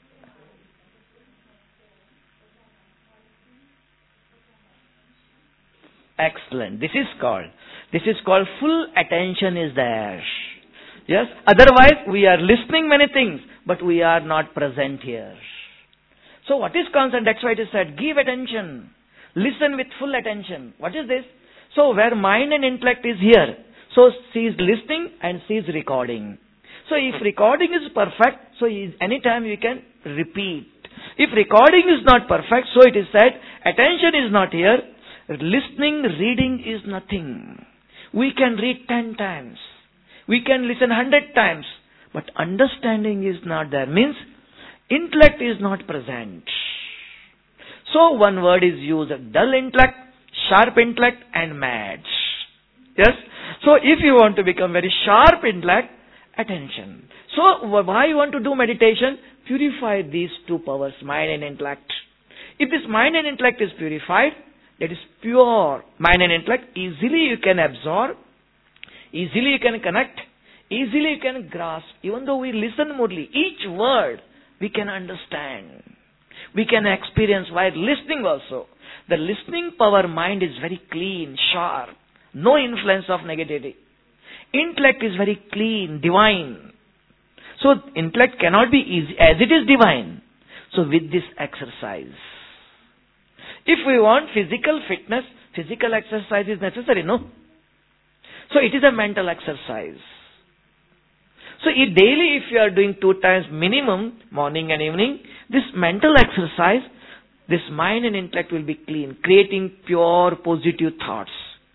Excellent. This is called full attention is there. Yes. Otherwise, we are listening many things, but we are not present here. So what is concern? That's why it is said, give attention. Listen with full attention. What is this? So where mind and intellect is here, so she is listening and she is recording. So if recording is perfect, so anytime you can repeat. If recording is not perfect, so it is said, attention is not here, listening, reading is nothing. We can read 10 times. We can listen 100 times. But understanding is not there. Means, intellect is not present. So one word is used, dull intellect, sharp intellect and mad. Yes? So if you want to become very sharp intellect, attention. So why you want to do meditation? Purify these 2 powers, mind and intellect. If this mind and intellect is purified, that is pure mind and intellect, easily you can absorb, easily you can connect, easily you can grasp. Even though we listen moodily, each word we can understand. We can experience while listening also. The listening power mind is very clean, sharp, no influence of negativity. Intellect is very clean, divine. So intellect cannot be easy as it is divine. So with this exercise, if we want physical fitness, physical exercise is necessary, no? So it is a mental exercise. So daily if you are doing 2 times minimum, morning and evening, this mental exercise, this mind and intellect will be clean, creating pure positive thoughts.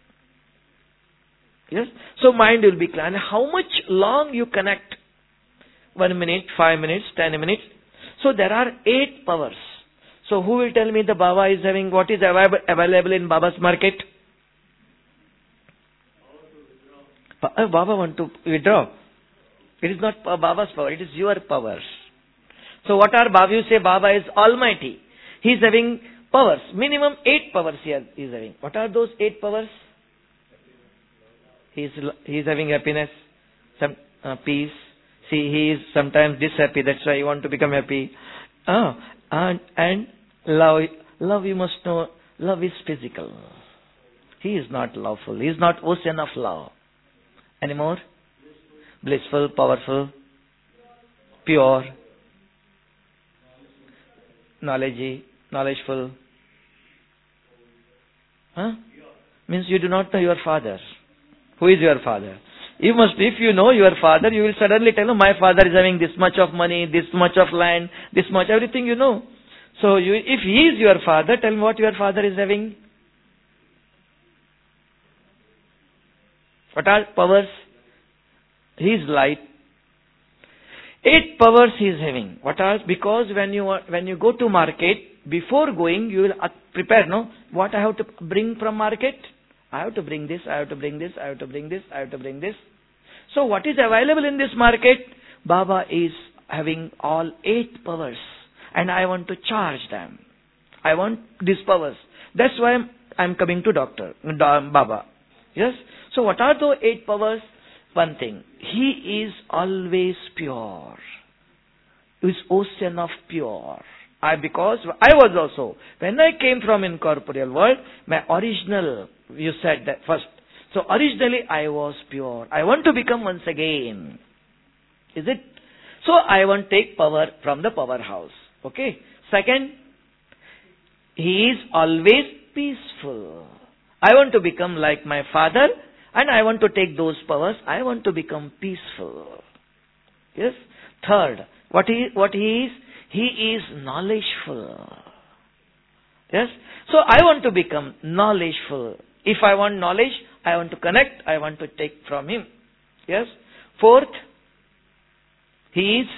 Yes? So mind will be clear. And how much long you connect? 1 minute, 5 minutes, 10 minutes. So there are 8 powers. So who will tell me the Baba is having, what is available in Baba's market? Baba want to withdraw. It is not Baba's power, it is your powers. So what are Baba? You say Baba is almighty. He is having powers. Minimum 8 powers he is having. What are those 8 powers? He is having happiness, some peace. See, he is sometimes dishappy. That's why you want to become happy. And love. Love, you must know, love is physical. He is not loveful. He is not ocean of love. Any more? Blissful, powerful, pure, knowledgeful. Means you do not know your father. Who is your father? If you know your father, you will suddenly tell him, my father is having this much of money, this much of land, this much, everything you know. So if he is your father, tell me what your father is having. What are powers? He is light. 8 powers he is having. What are? Because when you go to market, before going, you will prepare, no? What I have to bring from market? I have to bring this, I have to bring this, I have to bring this, I have to bring this. So what is available in this market? Baba is having all 8 powers. And I want to charge them. I want these powers. That's why I'm coming to Baba. Yes? So what are those 8 powers? One thing. He is always pure. He is ocean of pure. Because I was also, when I came from incorporeal world, my original, you said that first. So originally I was pure. I want to become once again. Is it? So I want to take power from the powerhouse. Okay. Second, he is always peaceful. I want to become like my father. And I want to take those powers. I want to become peaceful. Yes. Third, what he is? He is knowledgeful. Yes. So I want to become knowledgeful. If I want knowledge, I want to connect, I want to take from him. Yes. Fourth, he is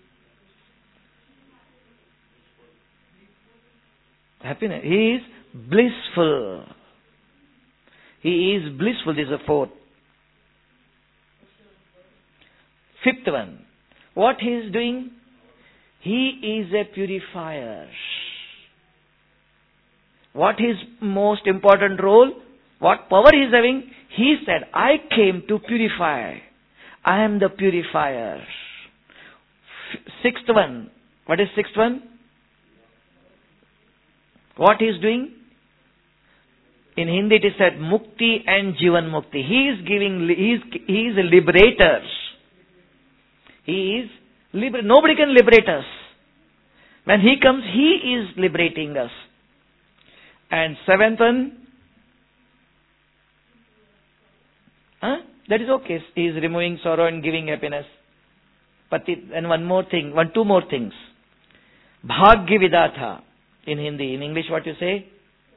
happiness. He is blissful. He is blissful. This is the fourth. Fifth one. What he is doing? He is a purifier. What his most important role? What power he is having? He said, I came to purify. I am the purifier. Sixth one. What is sixth one? What he is doing? In Hindi it is said Mukti and Jivan Mukti. He is a liberator. He is nobody can liberate us. When he comes, he is liberating us. And seventh one, that is okay. He is removing sorrow and giving happiness. And two more things. Bhagya Vidatha in Hindi. In English, what you say?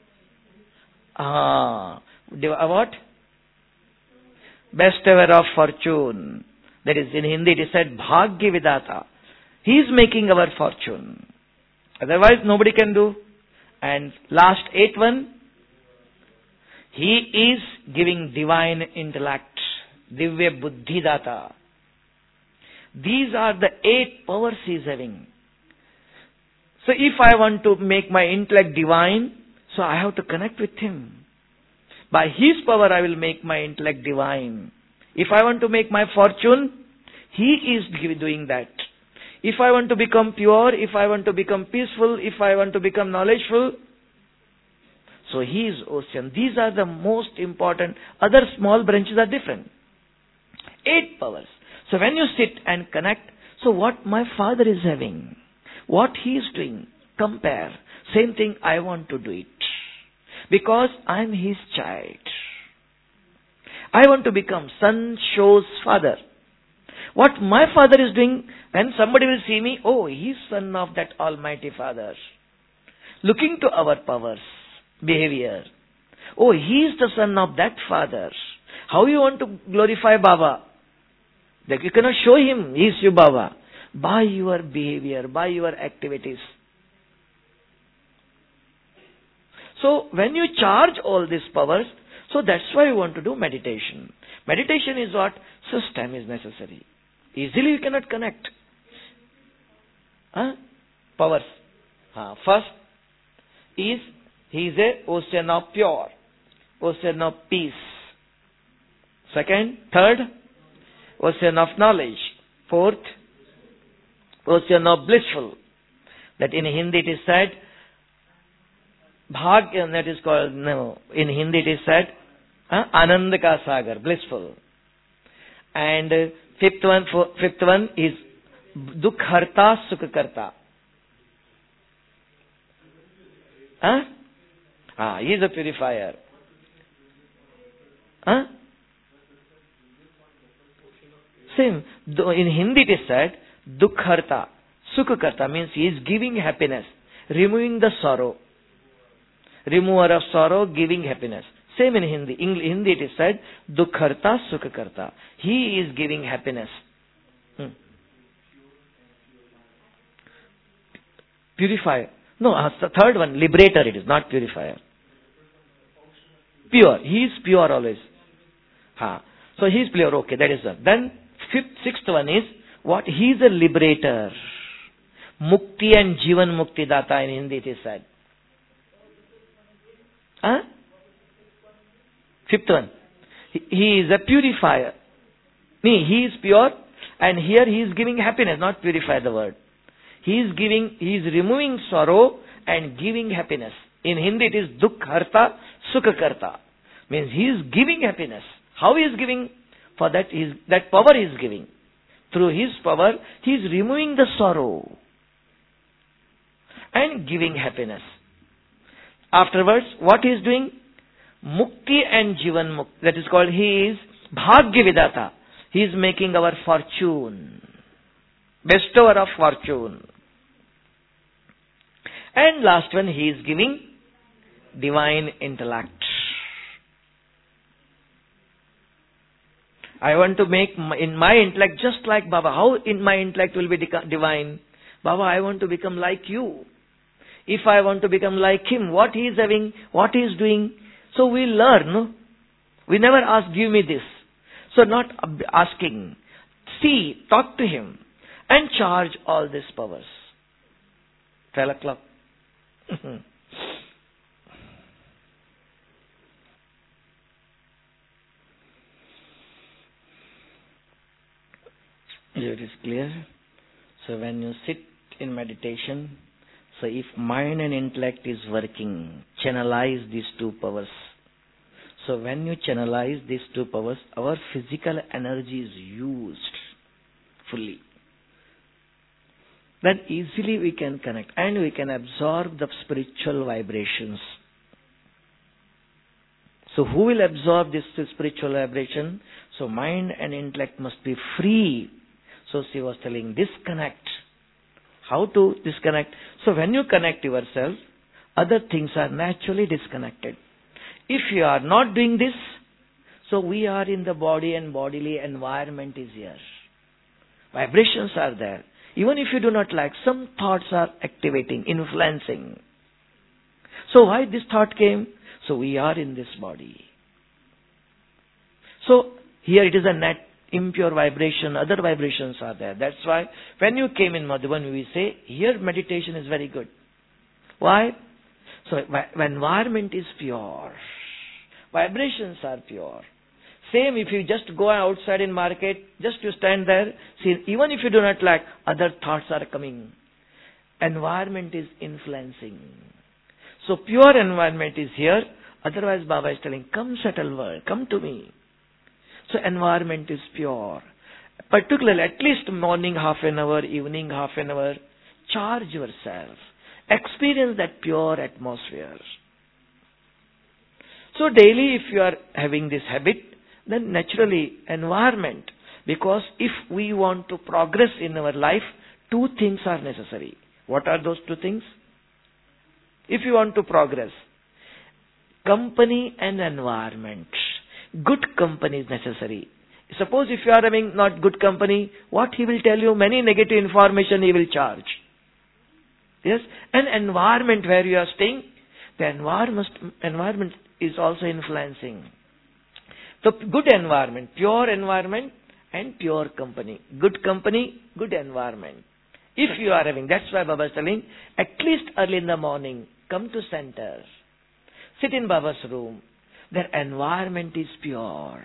What? Besteller of fortune. That is, in Hindi it is said Bhagya Vidatha. He is making our fortune. Otherwise, nobody can do. And last eighth one, he is giving divine intellect. Divya Buddhi Data. These are the 8 powers he is having. So if I want to make my intellect divine, so I have to connect with him. By his power I will make my intellect divine. If I want to make my fortune, he is doing that. If I want to become pure, if I want to become peaceful, if I want to become knowledgeful, so he is ocean. These are the most important. Other small branches are different. 8 powers. So when you sit and connect, so what my father is having, what he is doing, compare. Same thing, I want to do it. Because I am his child. I want to become son shows father. What my father is doing, when somebody will see me, oh, he is son of that Almighty Father. Looking to our powers, behavior. Oh, he is the son of that Father. How you want to glorify Baba? That you cannot show him, he is your Baba. By your behavior, by your activities. So, when you charge all these powers, so that's why you want to do meditation. Meditation is what? System is necessary. Easily you cannot connect. Powers. First is, he is a ocean of pure, ocean of peace. Second, third, ocean of knowledge. Fourth, ocean of blissful. That in Hindi it is said, Bhagya, that is called, in Hindi it is said, Ananda ka sagar, blissful. And fifth one is Dukharta Sukhakarta. He is a purifier. Same. In Hindi it is said, Dukharta Sukhakarta means he is giving happiness, removing the sorrow. Remover of sorrow, giving happiness. Same in Hindi. In Hindi it is said, Dukharta Sukhakarta. He is giving happiness. Purifier. No, the third one, liberator it is, not purifier. Pure. He is pure always. So he is pure. Okay, that is one. Then sixth one is, what? He is a liberator. Mukti and Jivan Mukti Data in Hindi it is said. Fifth one. He is a purifier. He is pure, and here he is giving happiness, not purify the word. He is removing sorrow and giving happiness. In Hindi it is Dukharta Sukhakarta. Means he is giving happiness. How he is giving? For that that power he is giving. Through his power, he is removing the sorrow and giving happiness. Afterwards, what he is doing? Mukti and Jivan Mukti. That is called, he is Bhagya Vidata. He is making our fortune. Bestower of fortune. And last one, he is giving divine intellect. I want to make in my intellect just like Baba. How in my intellect will be divine? Baba, I want to become like you. If I want to become like him, what he is having, what he is doing. So we learn. We never ask, give me this. So not asking. See, talk to him. And charge all these powers. 12 o'clock. It is clear. So when you sit in meditation, so if mind and intellect is working, channelize these two powers. So when you channelize these two powers, our physical energy is used fully. Then easily we can connect and we can absorb the spiritual vibrations. So who will absorb this spiritual vibration? So mind and intellect must be free. So she was telling, disconnect. How to disconnect? So when you connect yourself, other things are naturally disconnected. If you are not doing this, so we are in the body and bodily environment is here. Vibrations are there. Even if you do not like, some thoughts are activating, influencing. So why this thought came? So we are in this body. So here it is a net impure vibration, other vibrations are there. That's why when you came in Madhuban, we say, here meditation is very good. Why? So when environment is pure, vibrations are pure. Same if you just go outside in market, just you stand there, see, even if you do not like, other thoughts are coming. Environment is influencing. So pure environment is here. Otherwise Baba is telling, come subtle world, come to me. So environment is pure. Particularly at least morning half an hour, evening half an hour, charge yourself. Experience that pure atmosphere. So daily if you are having this habit, then naturally environment. Because if we want to progress in our life, two things are necessary. What are those two things? If you want to progress, company and environment. Good company is necessary. Suppose if you are having not good company, what he will tell you? Many negative information he will charge. Yes? An environment where you are staying, the environment is also influencing. So good environment, pure environment and pure company. Good company, good environment. If you are having, that's why Baba is telling, at least early in the morning, come to center. Sit in Baba's room. Their environment is pure.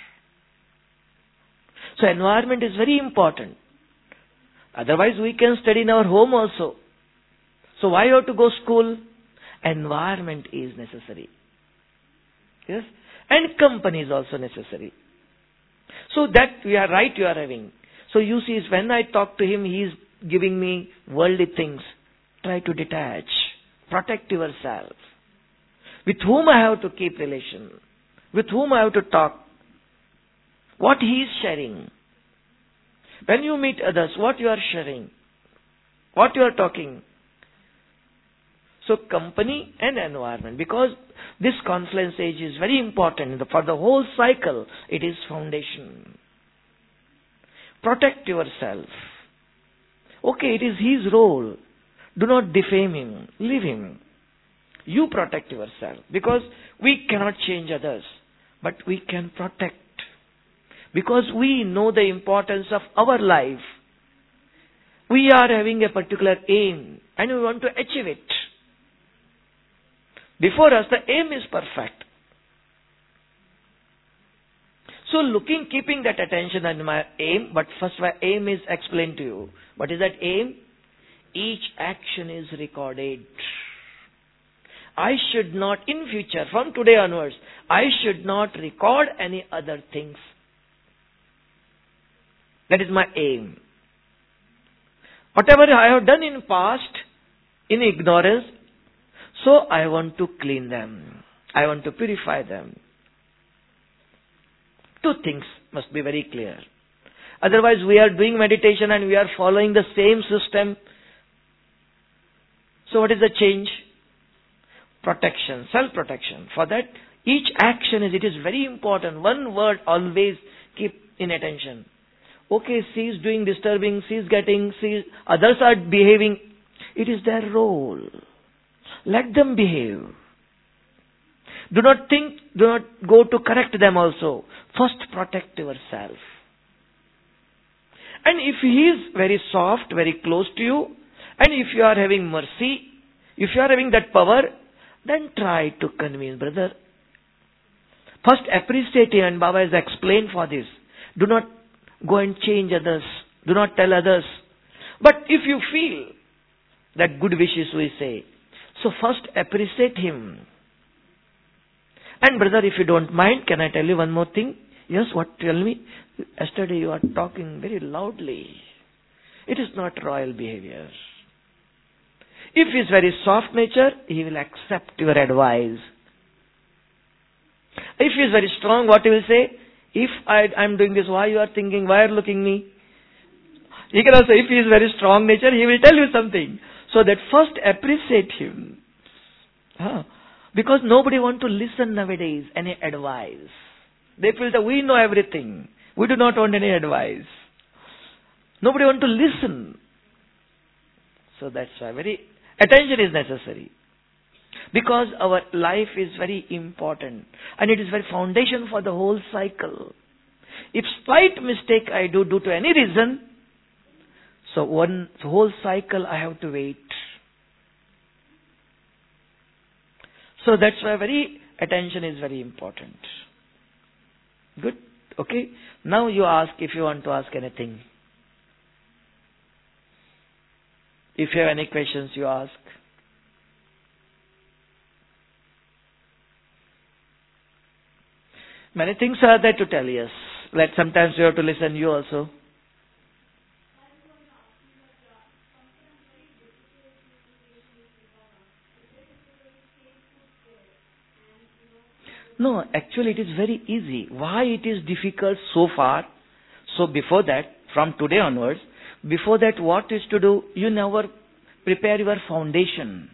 So environment is very important. Otherwise we can study in our home also. So why you have to go school? Environment is necessary. Yes? And company is also necessary. So that we are right you are having. So you see, when I talk to him, he is giving me worldly things. Try to detach. Protect yourself. With whom I have to keep relation? With whom I have to talk? What he is sharing? When you meet others, what you are sharing? What you are talking? So company and environment. Because this confluence age is very important. For the whole cycle, it is foundation. Protect yourself. Okay, it is his role. Do not defame him. Leave him. You protect yourself. Because we cannot change others. But we can protect. Because we know the importance of our life. We are having a particular aim. And we want to achieve it. Before us, the aim is perfect. So keeping that attention on my aim, but first my aim is explained to you. What is that aim? Each action is recorded. I should not, in future, from today onwards, I should not record any other things. That is my aim. Whatever I have done in ignorance, so I want to clean them. I want to purify them. Two things must be very clear. Otherwise, we are doing meditation and we are following the same system. So what is the change? Protection, self-protection. For that, each action it is very important. One word always keep in attention. Okay, she is doing disturbing, others are behaving. It is their role. Let them behave. Do not go to correct them also. First protect yourself. And if he is very soft, very close to you, and if you are having mercy, if you are having that power, then try to convince, brother. First appreciate him, and Baba has explained for this. Do not go and change others. Do not tell others. But if you feel that good wishes we say, so first appreciate him. And brother, if you don't mind, can I tell you one more thing? Yes, what? Tell me. Yesterday you are talking very loudly. It is not royal behavior. If he is very soft nature, he will accept your advice. If he is very strong, what he will say? If I am doing this, why you are thinking, why are you looking me? He can also, if he is very strong nature, he will tell you something. So that first appreciate him. Because nobody want to listen nowadays, any advice. They feel that we know everything. We do not want any advice. Nobody want to listen. So that's why attention is necessary. Because our life is very important. And it is very foundation for the whole cycle. If slight mistake I do due to any reason, so one whole cycle I have to wait. So that's why attention is very important. Good? Okay? Now you ask if you want to ask anything. If you have any questions, you ask. Many things are there to tell, yes. Like sometimes you have to listen, you also. No, actually it is very easy. Why it is difficult so far? So before that, from today onwards, before that what is to do? You never prepare your foundation.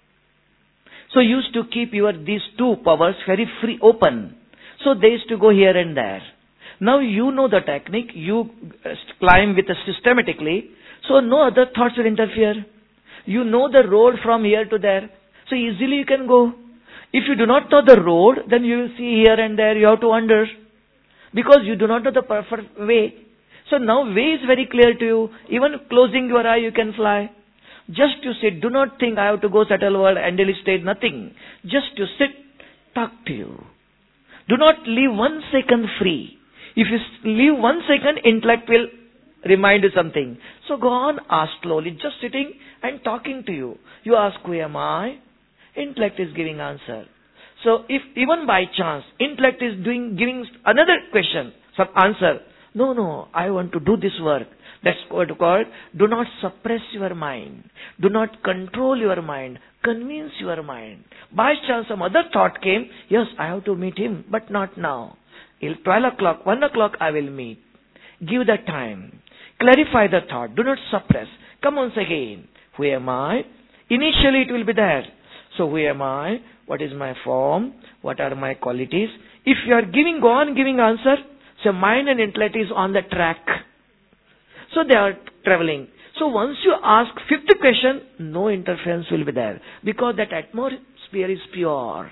So you used to keep these two powers very free, open. So they used to go here and there. Now you know the technique, you climb with systematically, so no other thoughts will interfere. You know the road from here to there, so easily you can go. If you do not know the road, then you will see here and there, you have to wander. Because you do not know the perfect way. So now way is very clear to you. Even closing your eye, you can fly. Just to sit, do not think I have to go settle world, endless state, nothing. Just to sit, talk to you. Do not leave 1 second free. If you leave 1 second, intellect will remind you something. So go on, ask slowly, just sitting and talking to you. You ask, who am I? Intellect is giving answer. So if even by chance, intellect is giving another question, some answer. No, I want to do this work. That's what called, do not suppress your mind. Do not control your mind. Convince your mind. By chance some other thought came, yes, I have to meet him, but not now. 12 o'clock, 1 o'clock I will meet. Give the time. Clarify the thought. Do not suppress. Come once again. Who am I? Initially it will be there. So who am I? What is my form? What are my qualities? If you are go on giving answer, so mind and intellect is on the track. So they are traveling. So once you ask fifth question, no interference will be there. Because that atmosphere is pure.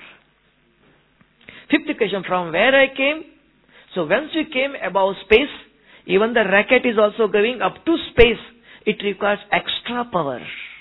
Fifth question, from where I came? So once you came above space, even the rocket is also going up to space. It requires extra power.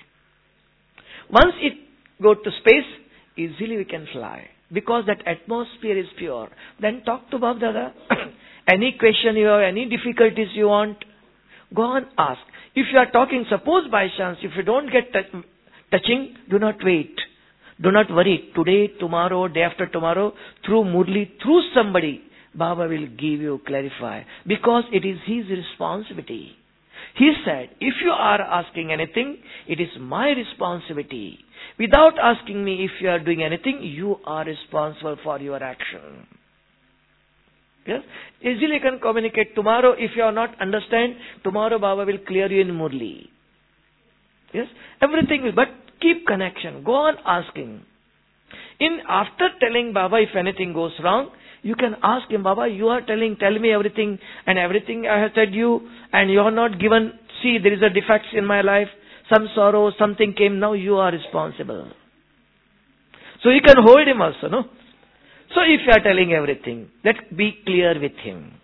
Once it go to space, easily we can fly. Because that atmosphere is pure. Then talk to Bab Dada. Any question you have, any difficulties you want, go on, ask. If you are talking, suppose by chance, if you don't get touching, do not wait. Do not worry. Today, tomorrow, day after tomorrow, through Murli, through somebody, Baba will give you, clarify. Because it is his responsibility. He said, if you are asking anything, it is my responsibility. Without asking me if you are doing anything, you are responsible for your action. Yes? Easily can communicate. Tomorrow, if you are not understand, tomorrow Baba will clear you in Murli. Yes? Everything will, but keep connection. Go on asking. After telling Baba if anything goes wrong, you can ask him, Baba, you are tell me everything, and everything I have said you, and you are not given, see, there is a defect in my life, some sorrow, something came, now you are responsible. So you can hold him also, no? So if you are telling everything, let's be clear with him.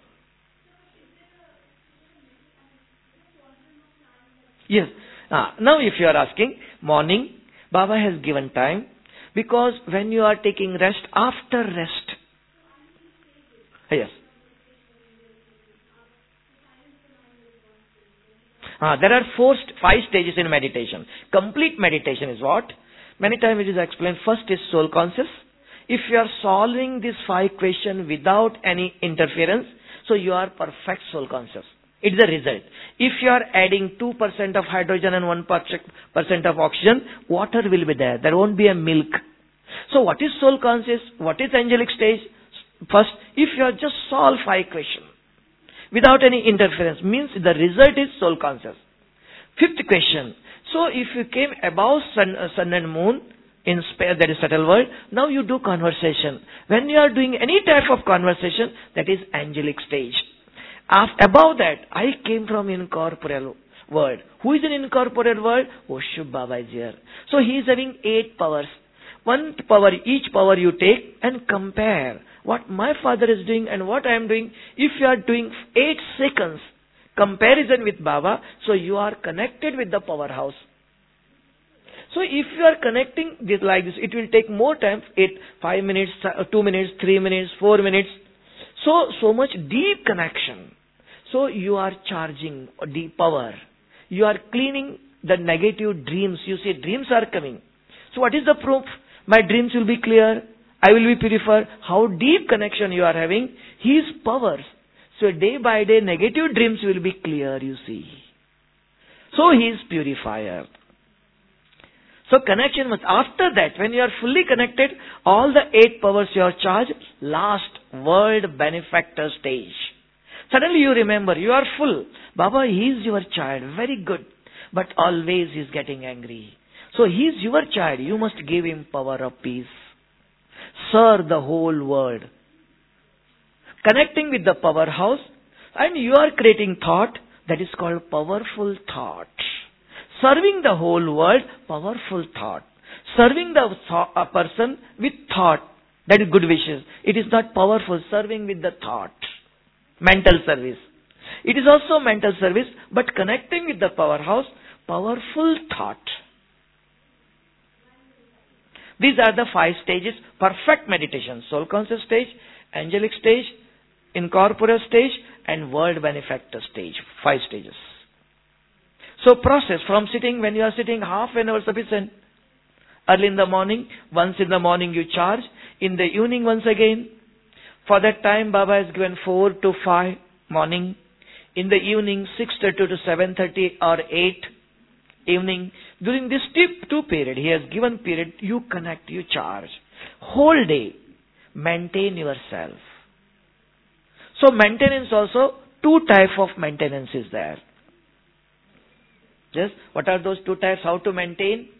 Yes. Now if you are asking, morning, Baba has given time, because when you are taking rest, after rest, yes. There are 5 stages in meditation. Complete meditation is what? Many times it is explained. First is soul conscious. If you are solving this 5 questions without any interference, so you are perfect soul conscious. It is the result. If you are adding 2% of hydrogen and 1% of oxygen, water will be there. There won't be a milk. So what is soul conscious? What is angelic stage? First, if you are just solve 5 questions without any interference, means the result is soul conscious. 5th question. So if you came above sun and moon, in space, that is subtle world, now you do conversation. When you are doing any type of conversation, that is angelic stage. Above that, I came from incorporeal world. Who is in incorporeal world? Oshu Baba is here. So he is having 8 powers. Each power you take and compare what my father is doing and what I am doing. If you are doing 8 seconds comparison with Baba, so you are connected with the powerhouse. So if you are connecting this like this, it will take more time, 5 minutes, 2 minutes, 3 minutes, 4 minutes. So much deep connection. So you are charging deep power. You are cleaning the negative dreams. You see, dreams are coming. So what is the proof? My dreams will be clear. I will be purified. How deep connection you are having? His powers. So day by day, negative dreams will be clear, you see. So he is purifier. So connection must, after that, when you are fully connected, all the 8 powers you are charged, last world benefactor stage. Suddenly you remember, you are full. Baba, he is your child, very good. But always he is getting angry. So he is your child, you must give him power of peace. Serve the whole world. Connecting with the powerhouse, and you are creating thought, that is called powerful thought. Serving the whole world, powerful thought. Serving a person with thought, that is good wishes. It is not powerful, serving with the thought. Mental service. It is also mental service, but connecting with the powerhouse, powerful thought. These are the 5 stages, perfect meditation. Soul conscious stage, angelic stage, incorporeal stage, and world benefactor stage. 5 stages. So process from sitting, when you are sitting, half an hour sufficient. Early in the morning, once in the morning you charge. In the evening once again. For that time Baba has given 4 to 5 morning. In the evening 6:30 to 7:30 or 8 evening. During this 2 period, he has given period, you connect, you charge. Whole day, maintain yourself. So maintenance also, 2 types of maintenance is there. Yes, what are those 2 types? How to maintain?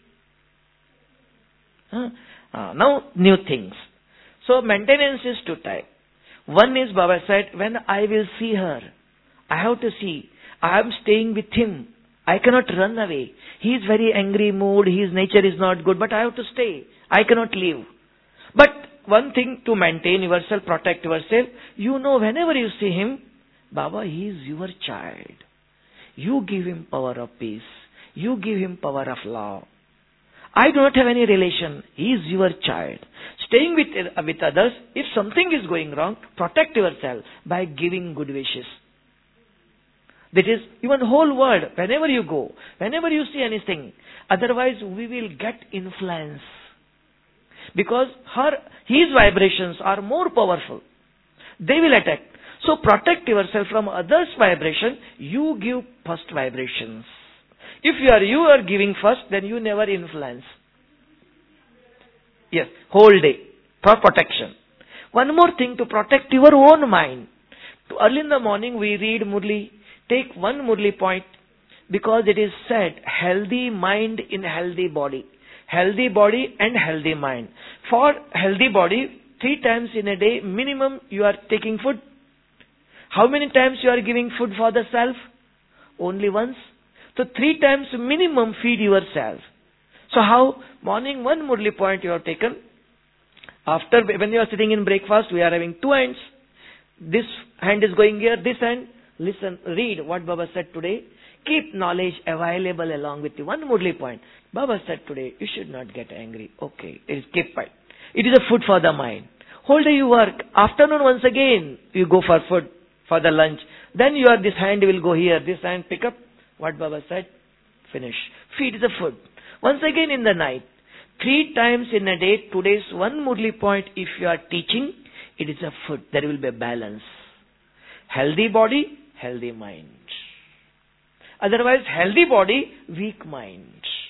Now, new things. So maintenance is 2 types. One is, Baba said, when I will see her, I have to see. I am staying with him. I cannot run away. He is very angry mood. His nature is not good, but I have to stay. I cannot leave. But one thing to maintain yourself, protect yourself, you know whenever you see him, Baba, he is your child. You give him power of peace. You give him power of love. I do not have any relation. He is your child. Staying with others, if something is going wrong, protect yourself by giving good wishes. That is, even whole world, whenever you go, whenever you see anything, otherwise we will get influence. Because his vibrations are more powerful. They will attack. So protect yourself from others' vibration. You give first vibrations. If you are giving first, then you never influence. Yes, whole day for protection. One more thing to protect your own mind. Early in the morning we read Murli. Take one Murli point because it is said, healthy mind in healthy body. Healthy body and healthy mind. For healthy body, 3 times in a day minimum you are taking food. How many times you are giving food for the self? Only once. So 3 times minimum feed yourself. So how? Morning one Murli point you have taken. After, when you are sitting in breakfast, we are having 2 hands. This hand is going here, this hand. Listen, read what Baba said today. Keep knowledge available along with you. One Murli point. Baba said today, you should not get angry. Okay, it is keep quiet. It is a food for the mind. Whole day you work. Afternoon once again, you go for food, for the lunch. Then this hand will go here. This hand pick up what Baba said. Finish. Feed the food. Once again in the night. 3 times in a day, today's one Murli point, if you are teaching, it is a food. There will be a balance. Healthy body, healthy mind. Otherwise, healthy body, weak mind.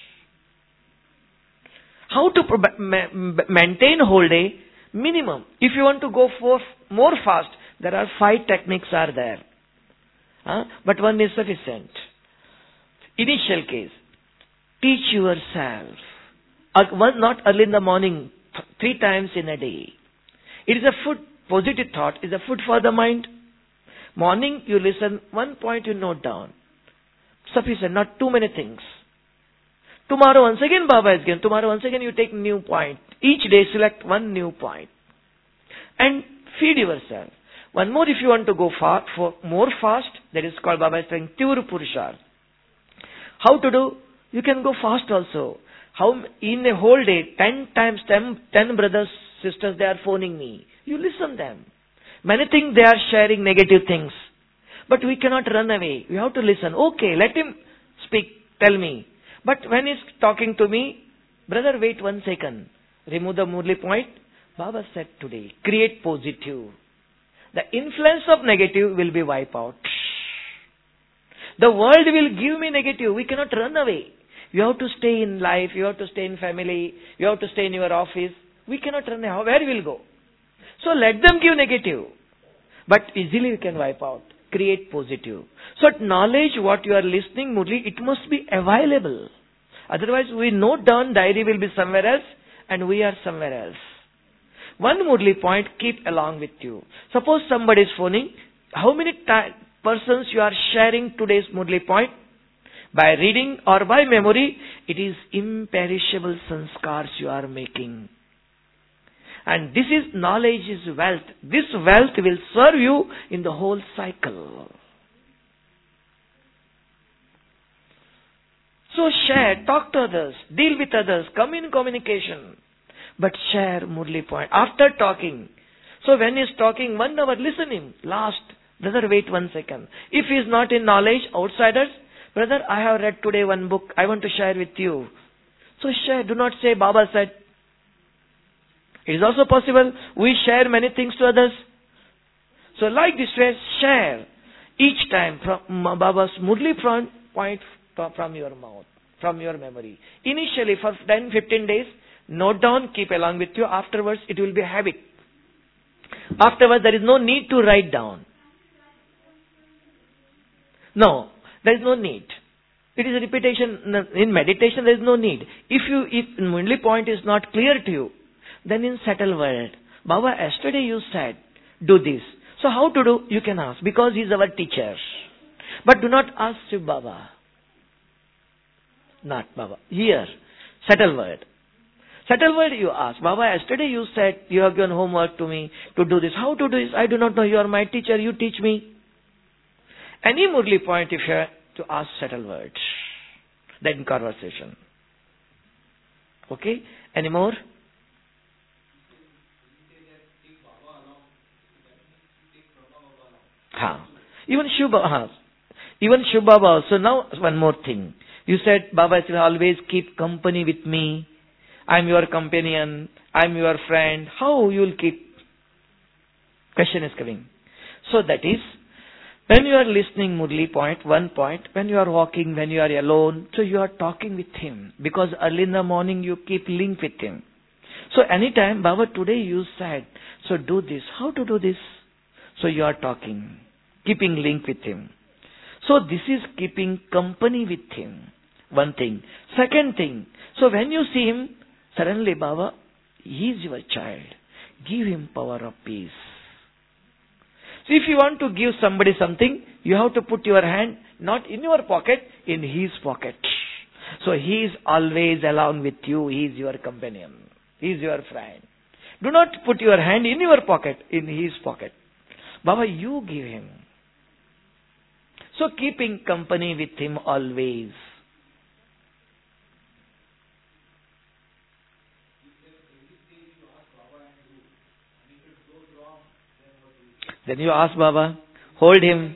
How to maintain whole day? Minimum. If you want to go for more fast, there are 5 techniques are there. But one is sufficient. Initial case. Teach yourself. Not early in the morning, 3 times in a day. It is a food, positive thought is a food for the mind. Morning you listen, 1 point you note down. Sufficient, not too many things. Tomorrow once again Baba is given. Tomorrow once again you take new point. Each day select 1 new point. And feed yourself. One more if you want to go for more fast, that is called Baba is saying Tivru Purushar. How to do? You can go fast also. How in a whole day, 10 brothers, sisters, they are phoning me. You listen them. Many things they are sharing negative things. But we cannot run away. We have to listen. Okay, let him speak, tell me. But when he's talking to me, brother, wait 1 second. Remove the Murli point. Baba said today, create positive. The influence of negative will be wiped out. The world will give me negative. We cannot run away. You have to stay in life. You have to stay in family. You have to stay in your office. We cannot run away. Where we will go? So let them give negative. But easily we can wipe out. Create positive. So knowledge, what you are listening, Murli, it must be available. Otherwise we note down, diary will be somewhere else and we are somewhere else. 1 Murli point, keep along with you. Suppose somebody is phoning. How many persons you are sharing today's Murli point? By reading or by memory, it is imperishable sanskars you are making. And this is knowledge is wealth. This wealth will serve you in the whole cycle. So share, talk to others, deal with others, come in communication. But share Murli point. After talking. So when he is talking 1 hour, listen him. Last, brother, wait 1 second. If he is not in knowledge, outsiders, brother, I have read today 1 book. I want to share with you. So share. Do not say Baba said. It is also possible we share many things to others. So like this way, share each time from Baba's Murli point from your mouth, from your memory. Initially for 10-15 days, note down, keep along with you. Afterwards, it will be a habit. Afterwards, there is no need to write down. No, there is no need. It is a repetition. In meditation, there is no need. If Murli point is not clear to you, then in subtle world, Baba, yesterday you said, do this. So how to do? You can ask, because he is our teacher. But do not ask Shiv Baba. Not Baba. Here, subtle word. Subtle word you ask. Baba, yesterday you said, you have given homework to me to do this. How to do this? I do not know. You are my teacher. You teach me. Any Murli point if you have to ask subtle words. Then conversation. Okay? Any more? Even Shiv Baba also. Now one more thing. You said Baba will always keep company with me. I am your companion. I am your friend. How you will keep? Question is coming. So that is, when you are listening Murli point, 1 point, when you are walking, when you are alone, so you are talking with him. Because early in the morning you keep link with him. So anytime, Baba, today you said, so do this. How to do this? So you are talking, keeping link with him. So this is keeping company with him. One thing. Second thing, so when you see him, suddenly, Baba, he is your child. Give him power of peace. So if you want to give somebody something, you have to put your hand not in your pocket, in his pocket. So he is always along with you. He is your companion. He is your friend. Do not put your hand in your pocket, in his pocket. Baba, you give him. So keeping company with him always. Then you ask Baba, hold him.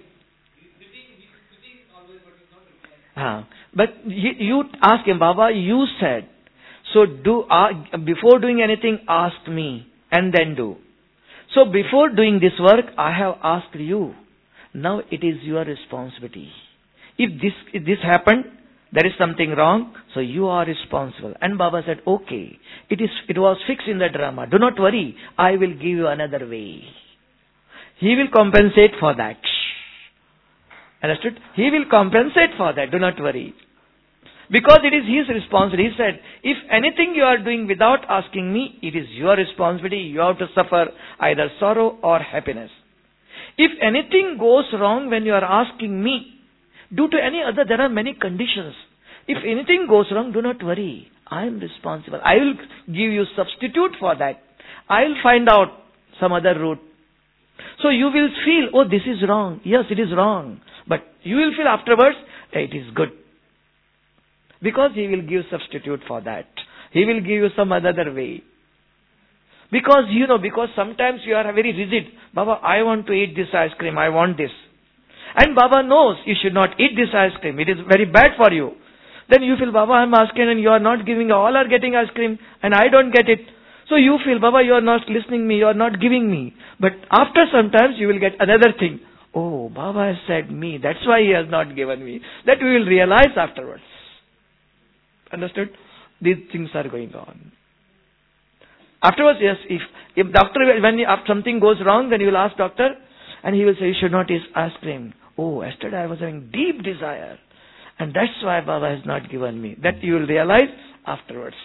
But you ask him, Baba, you said, so before doing anything, ask me and then do. So before doing this work, I have asked you. Now it is your responsibility. If this happened, there is something wrong, so you are responsible. And Baba said, okay, it was fixed in the drama. Do not worry, I will give you another way. He will compensate for that. Understood? He will compensate for that. Do not worry. Because it is his responsibility. He said, if anything you are doing without asking me, it is your responsibility. You have to suffer either sorrow or happiness. If anything goes wrong when you are asking me, due to any other, there are many conditions. If anything goes wrong, do not worry. I am responsible. I will give you substitute for that. I will find out some other route. So you will feel, oh, this is wrong. Yes, it is wrong. But you will feel afterwards, it is good. Because he will give substitute for that. He will give you some other way. Because sometimes you are very rigid. Baba, I want to eat this ice cream. I want this. And Baba knows you should not eat this ice cream. It is very bad for you. Then you feel, Baba, I am asking and you are not giving. All are getting ice cream and I don't get it. So you feel, Baba, you are not listening me. You are not giving me. But after sometimes you will get another thing. Oh, Baba has said me. That's why he has not given me. That we will realize afterwards. Understood? These things are going on. Afterwards, yes, if doctor, if something goes wrong, then you will ask doctor, and he will say, you should not eat ice cream. Oh, yesterday I was having deep desire, and that's why Baba has not given me. That you will realize afterwards.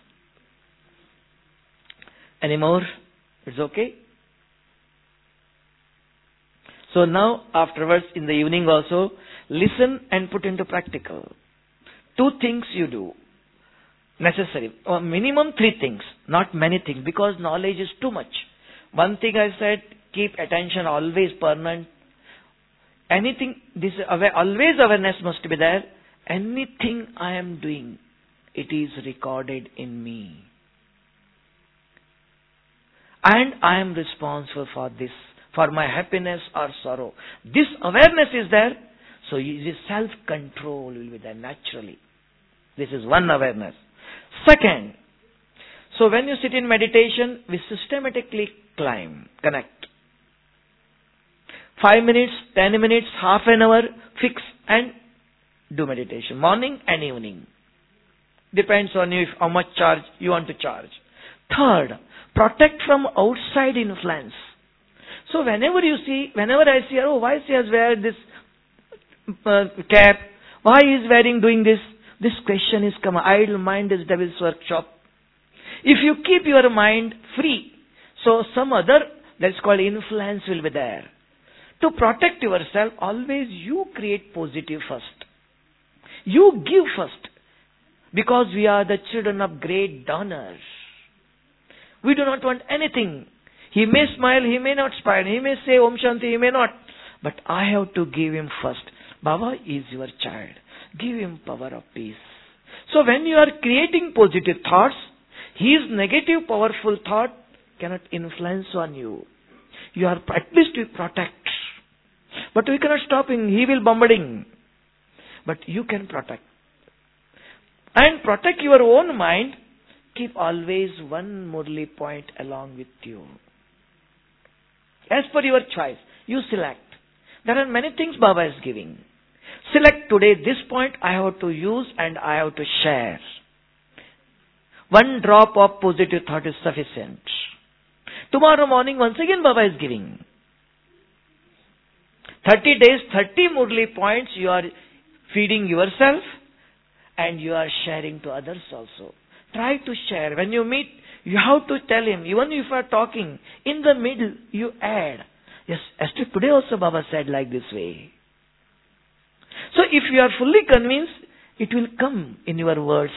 Any more? It's okay? So now, afterwards, in the evening also, listen and put into practical. 2 things you do. Necessary. Or minimum 3 things. Not many things. Because knowledge is too much. One thing I said, keep attention always permanent. Anything, always awareness must be there. Anything I am doing, it is recorded in me. And I am responsible for this. For my happiness or sorrow. This awareness is there. So this self-control will be there naturally. This is one awareness. Second, so when you sit in meditation, we systematically connect. 5 minutes, 10 minutes, half an hour, fix and do meditation. Morning and evening. Depends on you how much charge you want to charge. Third, protect from outside influence. So whenever I see, oh, why she has wear this cap? Why he is doing this? This question is come. Idle mind is devil's workshop. If you keep your mind free, so some other, that's called influence will be there. To protect yourself, always you create positive first. You give first. Because we are the children of great donors. We do not want anything. He may smile, he may not smile. He may say Om Shanti, he may not. But I have to give him first. Baba is your child. Give him power of peace. So when you are creating positive thoughts, his negative powerful thought cannot influence on you. You are at least you protect. But we cannot stop him. He will bombarding. But you can protect. And protect your own mind. Keep always one Murli point along with you. As per your choice, you select. There are many things Baba is giving. Select today this point I have to use and I have to share. One drop of positive thought is sufficient. Tomorrow morning, once again, Baba is giving. 30 days, 30 Murli points you are feeding yourself and you are sharing to others also. Try to share. When you meet, you have to tell him, even if you are talking, in the middle, you add. Yes, yesterday, today also Baba said like this way. So if you are fully convinced, it will come in your words.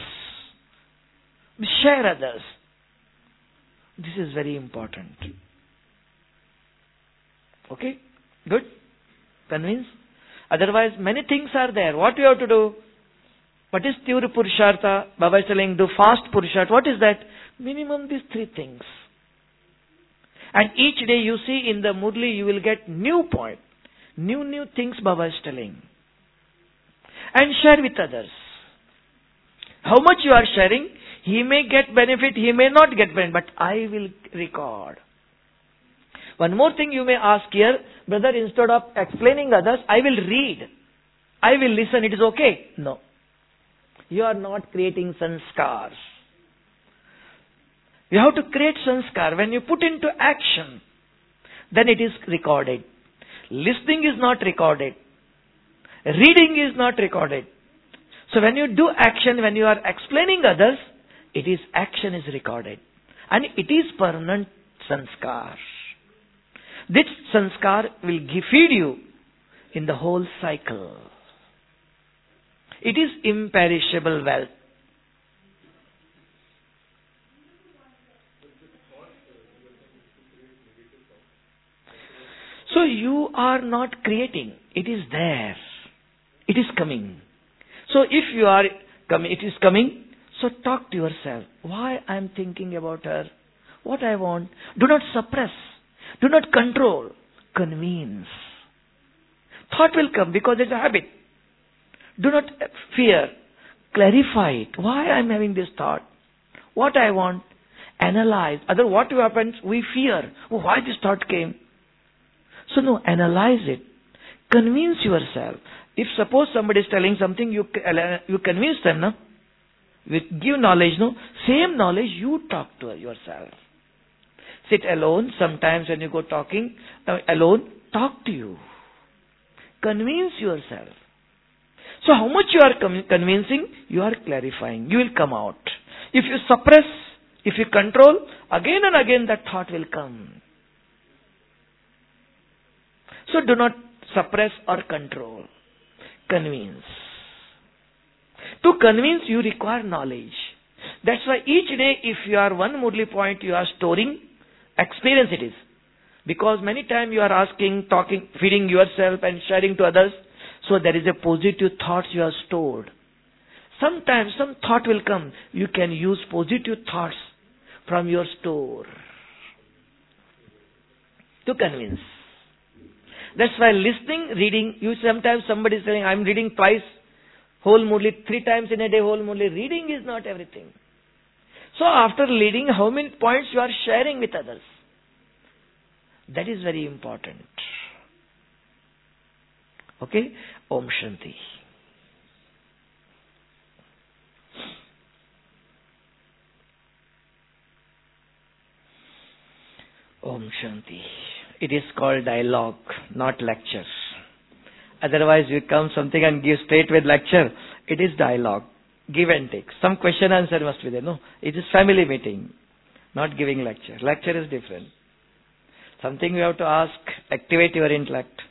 Share others. This is very important. Okay? Good? Convinced? Otherwise, many things are there. What you have to do? What is Tivra Purushartha? Baba is telling, do fast Purushartha. What is that? Minimum these three things. And each day you see in the Murli, you will get new point. New things Baba is telling. And share with others. How much you are sharing? He may get benefit, he may not get benefit, but I will record. One more thing you may ask here, brother, instead of explaining others, I will read. I will listen, it is okay? No. You are not creating sanskars. You have to create sanskar. When you put into action, then it is recorded. Listening is not recorded. Reading is not recorded. So when you do action, when you are explaining others, it is action is recorded. And it is permanent sanskar. This sanskar will feed you in the whole cycle. It is imperishable wealth. So you are not creating. It is there. It is coming. So if you are coming, it is coming. So talk to yourself. Why I am thinking about her? What I want? Do not suppress. Do not control. Convince. Thought will come because it's a habit. Do not fear. Clarify it. Why I am having this thought? What I want? Analyze. Other what happens? We fear. Oh, why this thought came? So no, analyze it. Convince yourself. If suppose somebody is telling something, you convince them, no? Give knowledge, no? Same knowledge you talk to yourself. Sit alone. Sometimes when you go talking alone, talk to you. Convince yourself. So how much you are convincing, you are clarifying. You will come out. If you suppress, if you control, again and again that thought will come. So do not suppress or control. Convince. To convince, you require knowledge. That's why each day, if you are one Murli point, you are storing, experience it is. Because many times you are asking, talking, feeding yourself and sharing to others. So there is a positive thoughts you have stored. Sometimes some thought will come. You can use positive thoughts from your store to convince. That's why listening, reading, you sometimes somebody is saying, I'm reading twice, whole Murli, 3 times in a day, whole Murli. Reading is not everything. So after reading, how many points you are sharing with others? That is very important. Okay? Om Shanti. Om Shanti. It is called dialogue, not lecture. Otherwise, you come something and give straight with lecture. It is dialogue, give and take. Some question answer must be there. No, it is family meeting, not giving lecture. Lecture is different. Something you have to ask, activate your intellect.